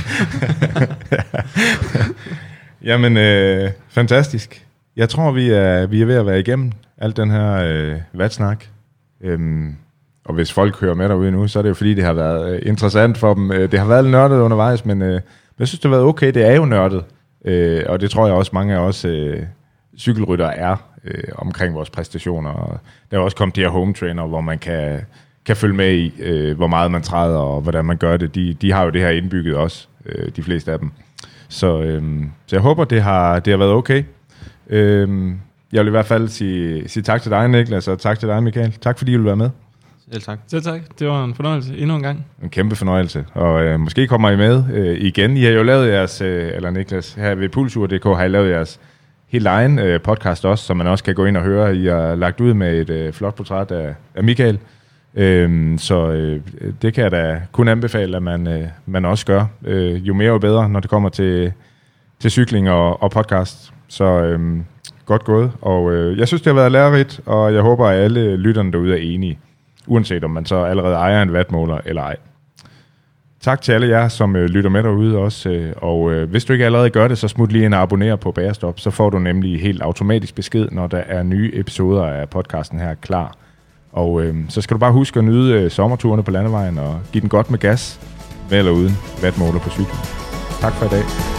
Jamen, fantastisk. Jeg tror, vi er ved at være igennem alt den her vatsnak. Og hvis folk hører med derude nu, så er det jo fordi, det har været interessant for dem. Det har været lidt nørdet undervejs, men jeg synes, det har været okay. Det er jo nørdet. Og det tror jeg også, mange af os cykelrytter er omkring vores præstationer. Og der er også kommet de her home trainer, hvor man kan følge med i, hvor meget man træder, og hvordan man gør det. De har jo det her indbygget også, de fleste af dem. Så jeg håber, det har været okay. Jeg vil i hvert fald sige tak til dig, Niklas, og tak til dig, Michael. Tak fordi I ville være med. Selv tak. Det var en fornøjelse endnu en gang. En kæmpe fornøjelse. Og måske kommer I med igen. I har jo lavet jeres, eller Niklas, her ved Pulsur.dk har I lavet jeres helt egen podcast også, som man også kan gå ind og høre. I har lagt ud med et flot portræt af Michael. Så det kan jeg da kun anbefale, at man også gør. Jo mere jo bedre, når det kommer til cykling og podcast. Så godt gået. Og jeg synes, det har været lærerigt, og jeg håber, at alle lytterne derude er enige, uanset om man så allerede ejer en wattmåler eller ej. Tak til alle jer, som lytter med derude også. Og hvis du ikke allerede gør det, så smut lige ind og abonner på Bagerstop, så får du nemlig helt automatisk besked, når der er nye episoder af podcasten her klar. Og så skal du bare huske at nyde sommerturene på landevejen og give den godt med gas, med eller uden wattmåler på cyklen. Tak for i dag.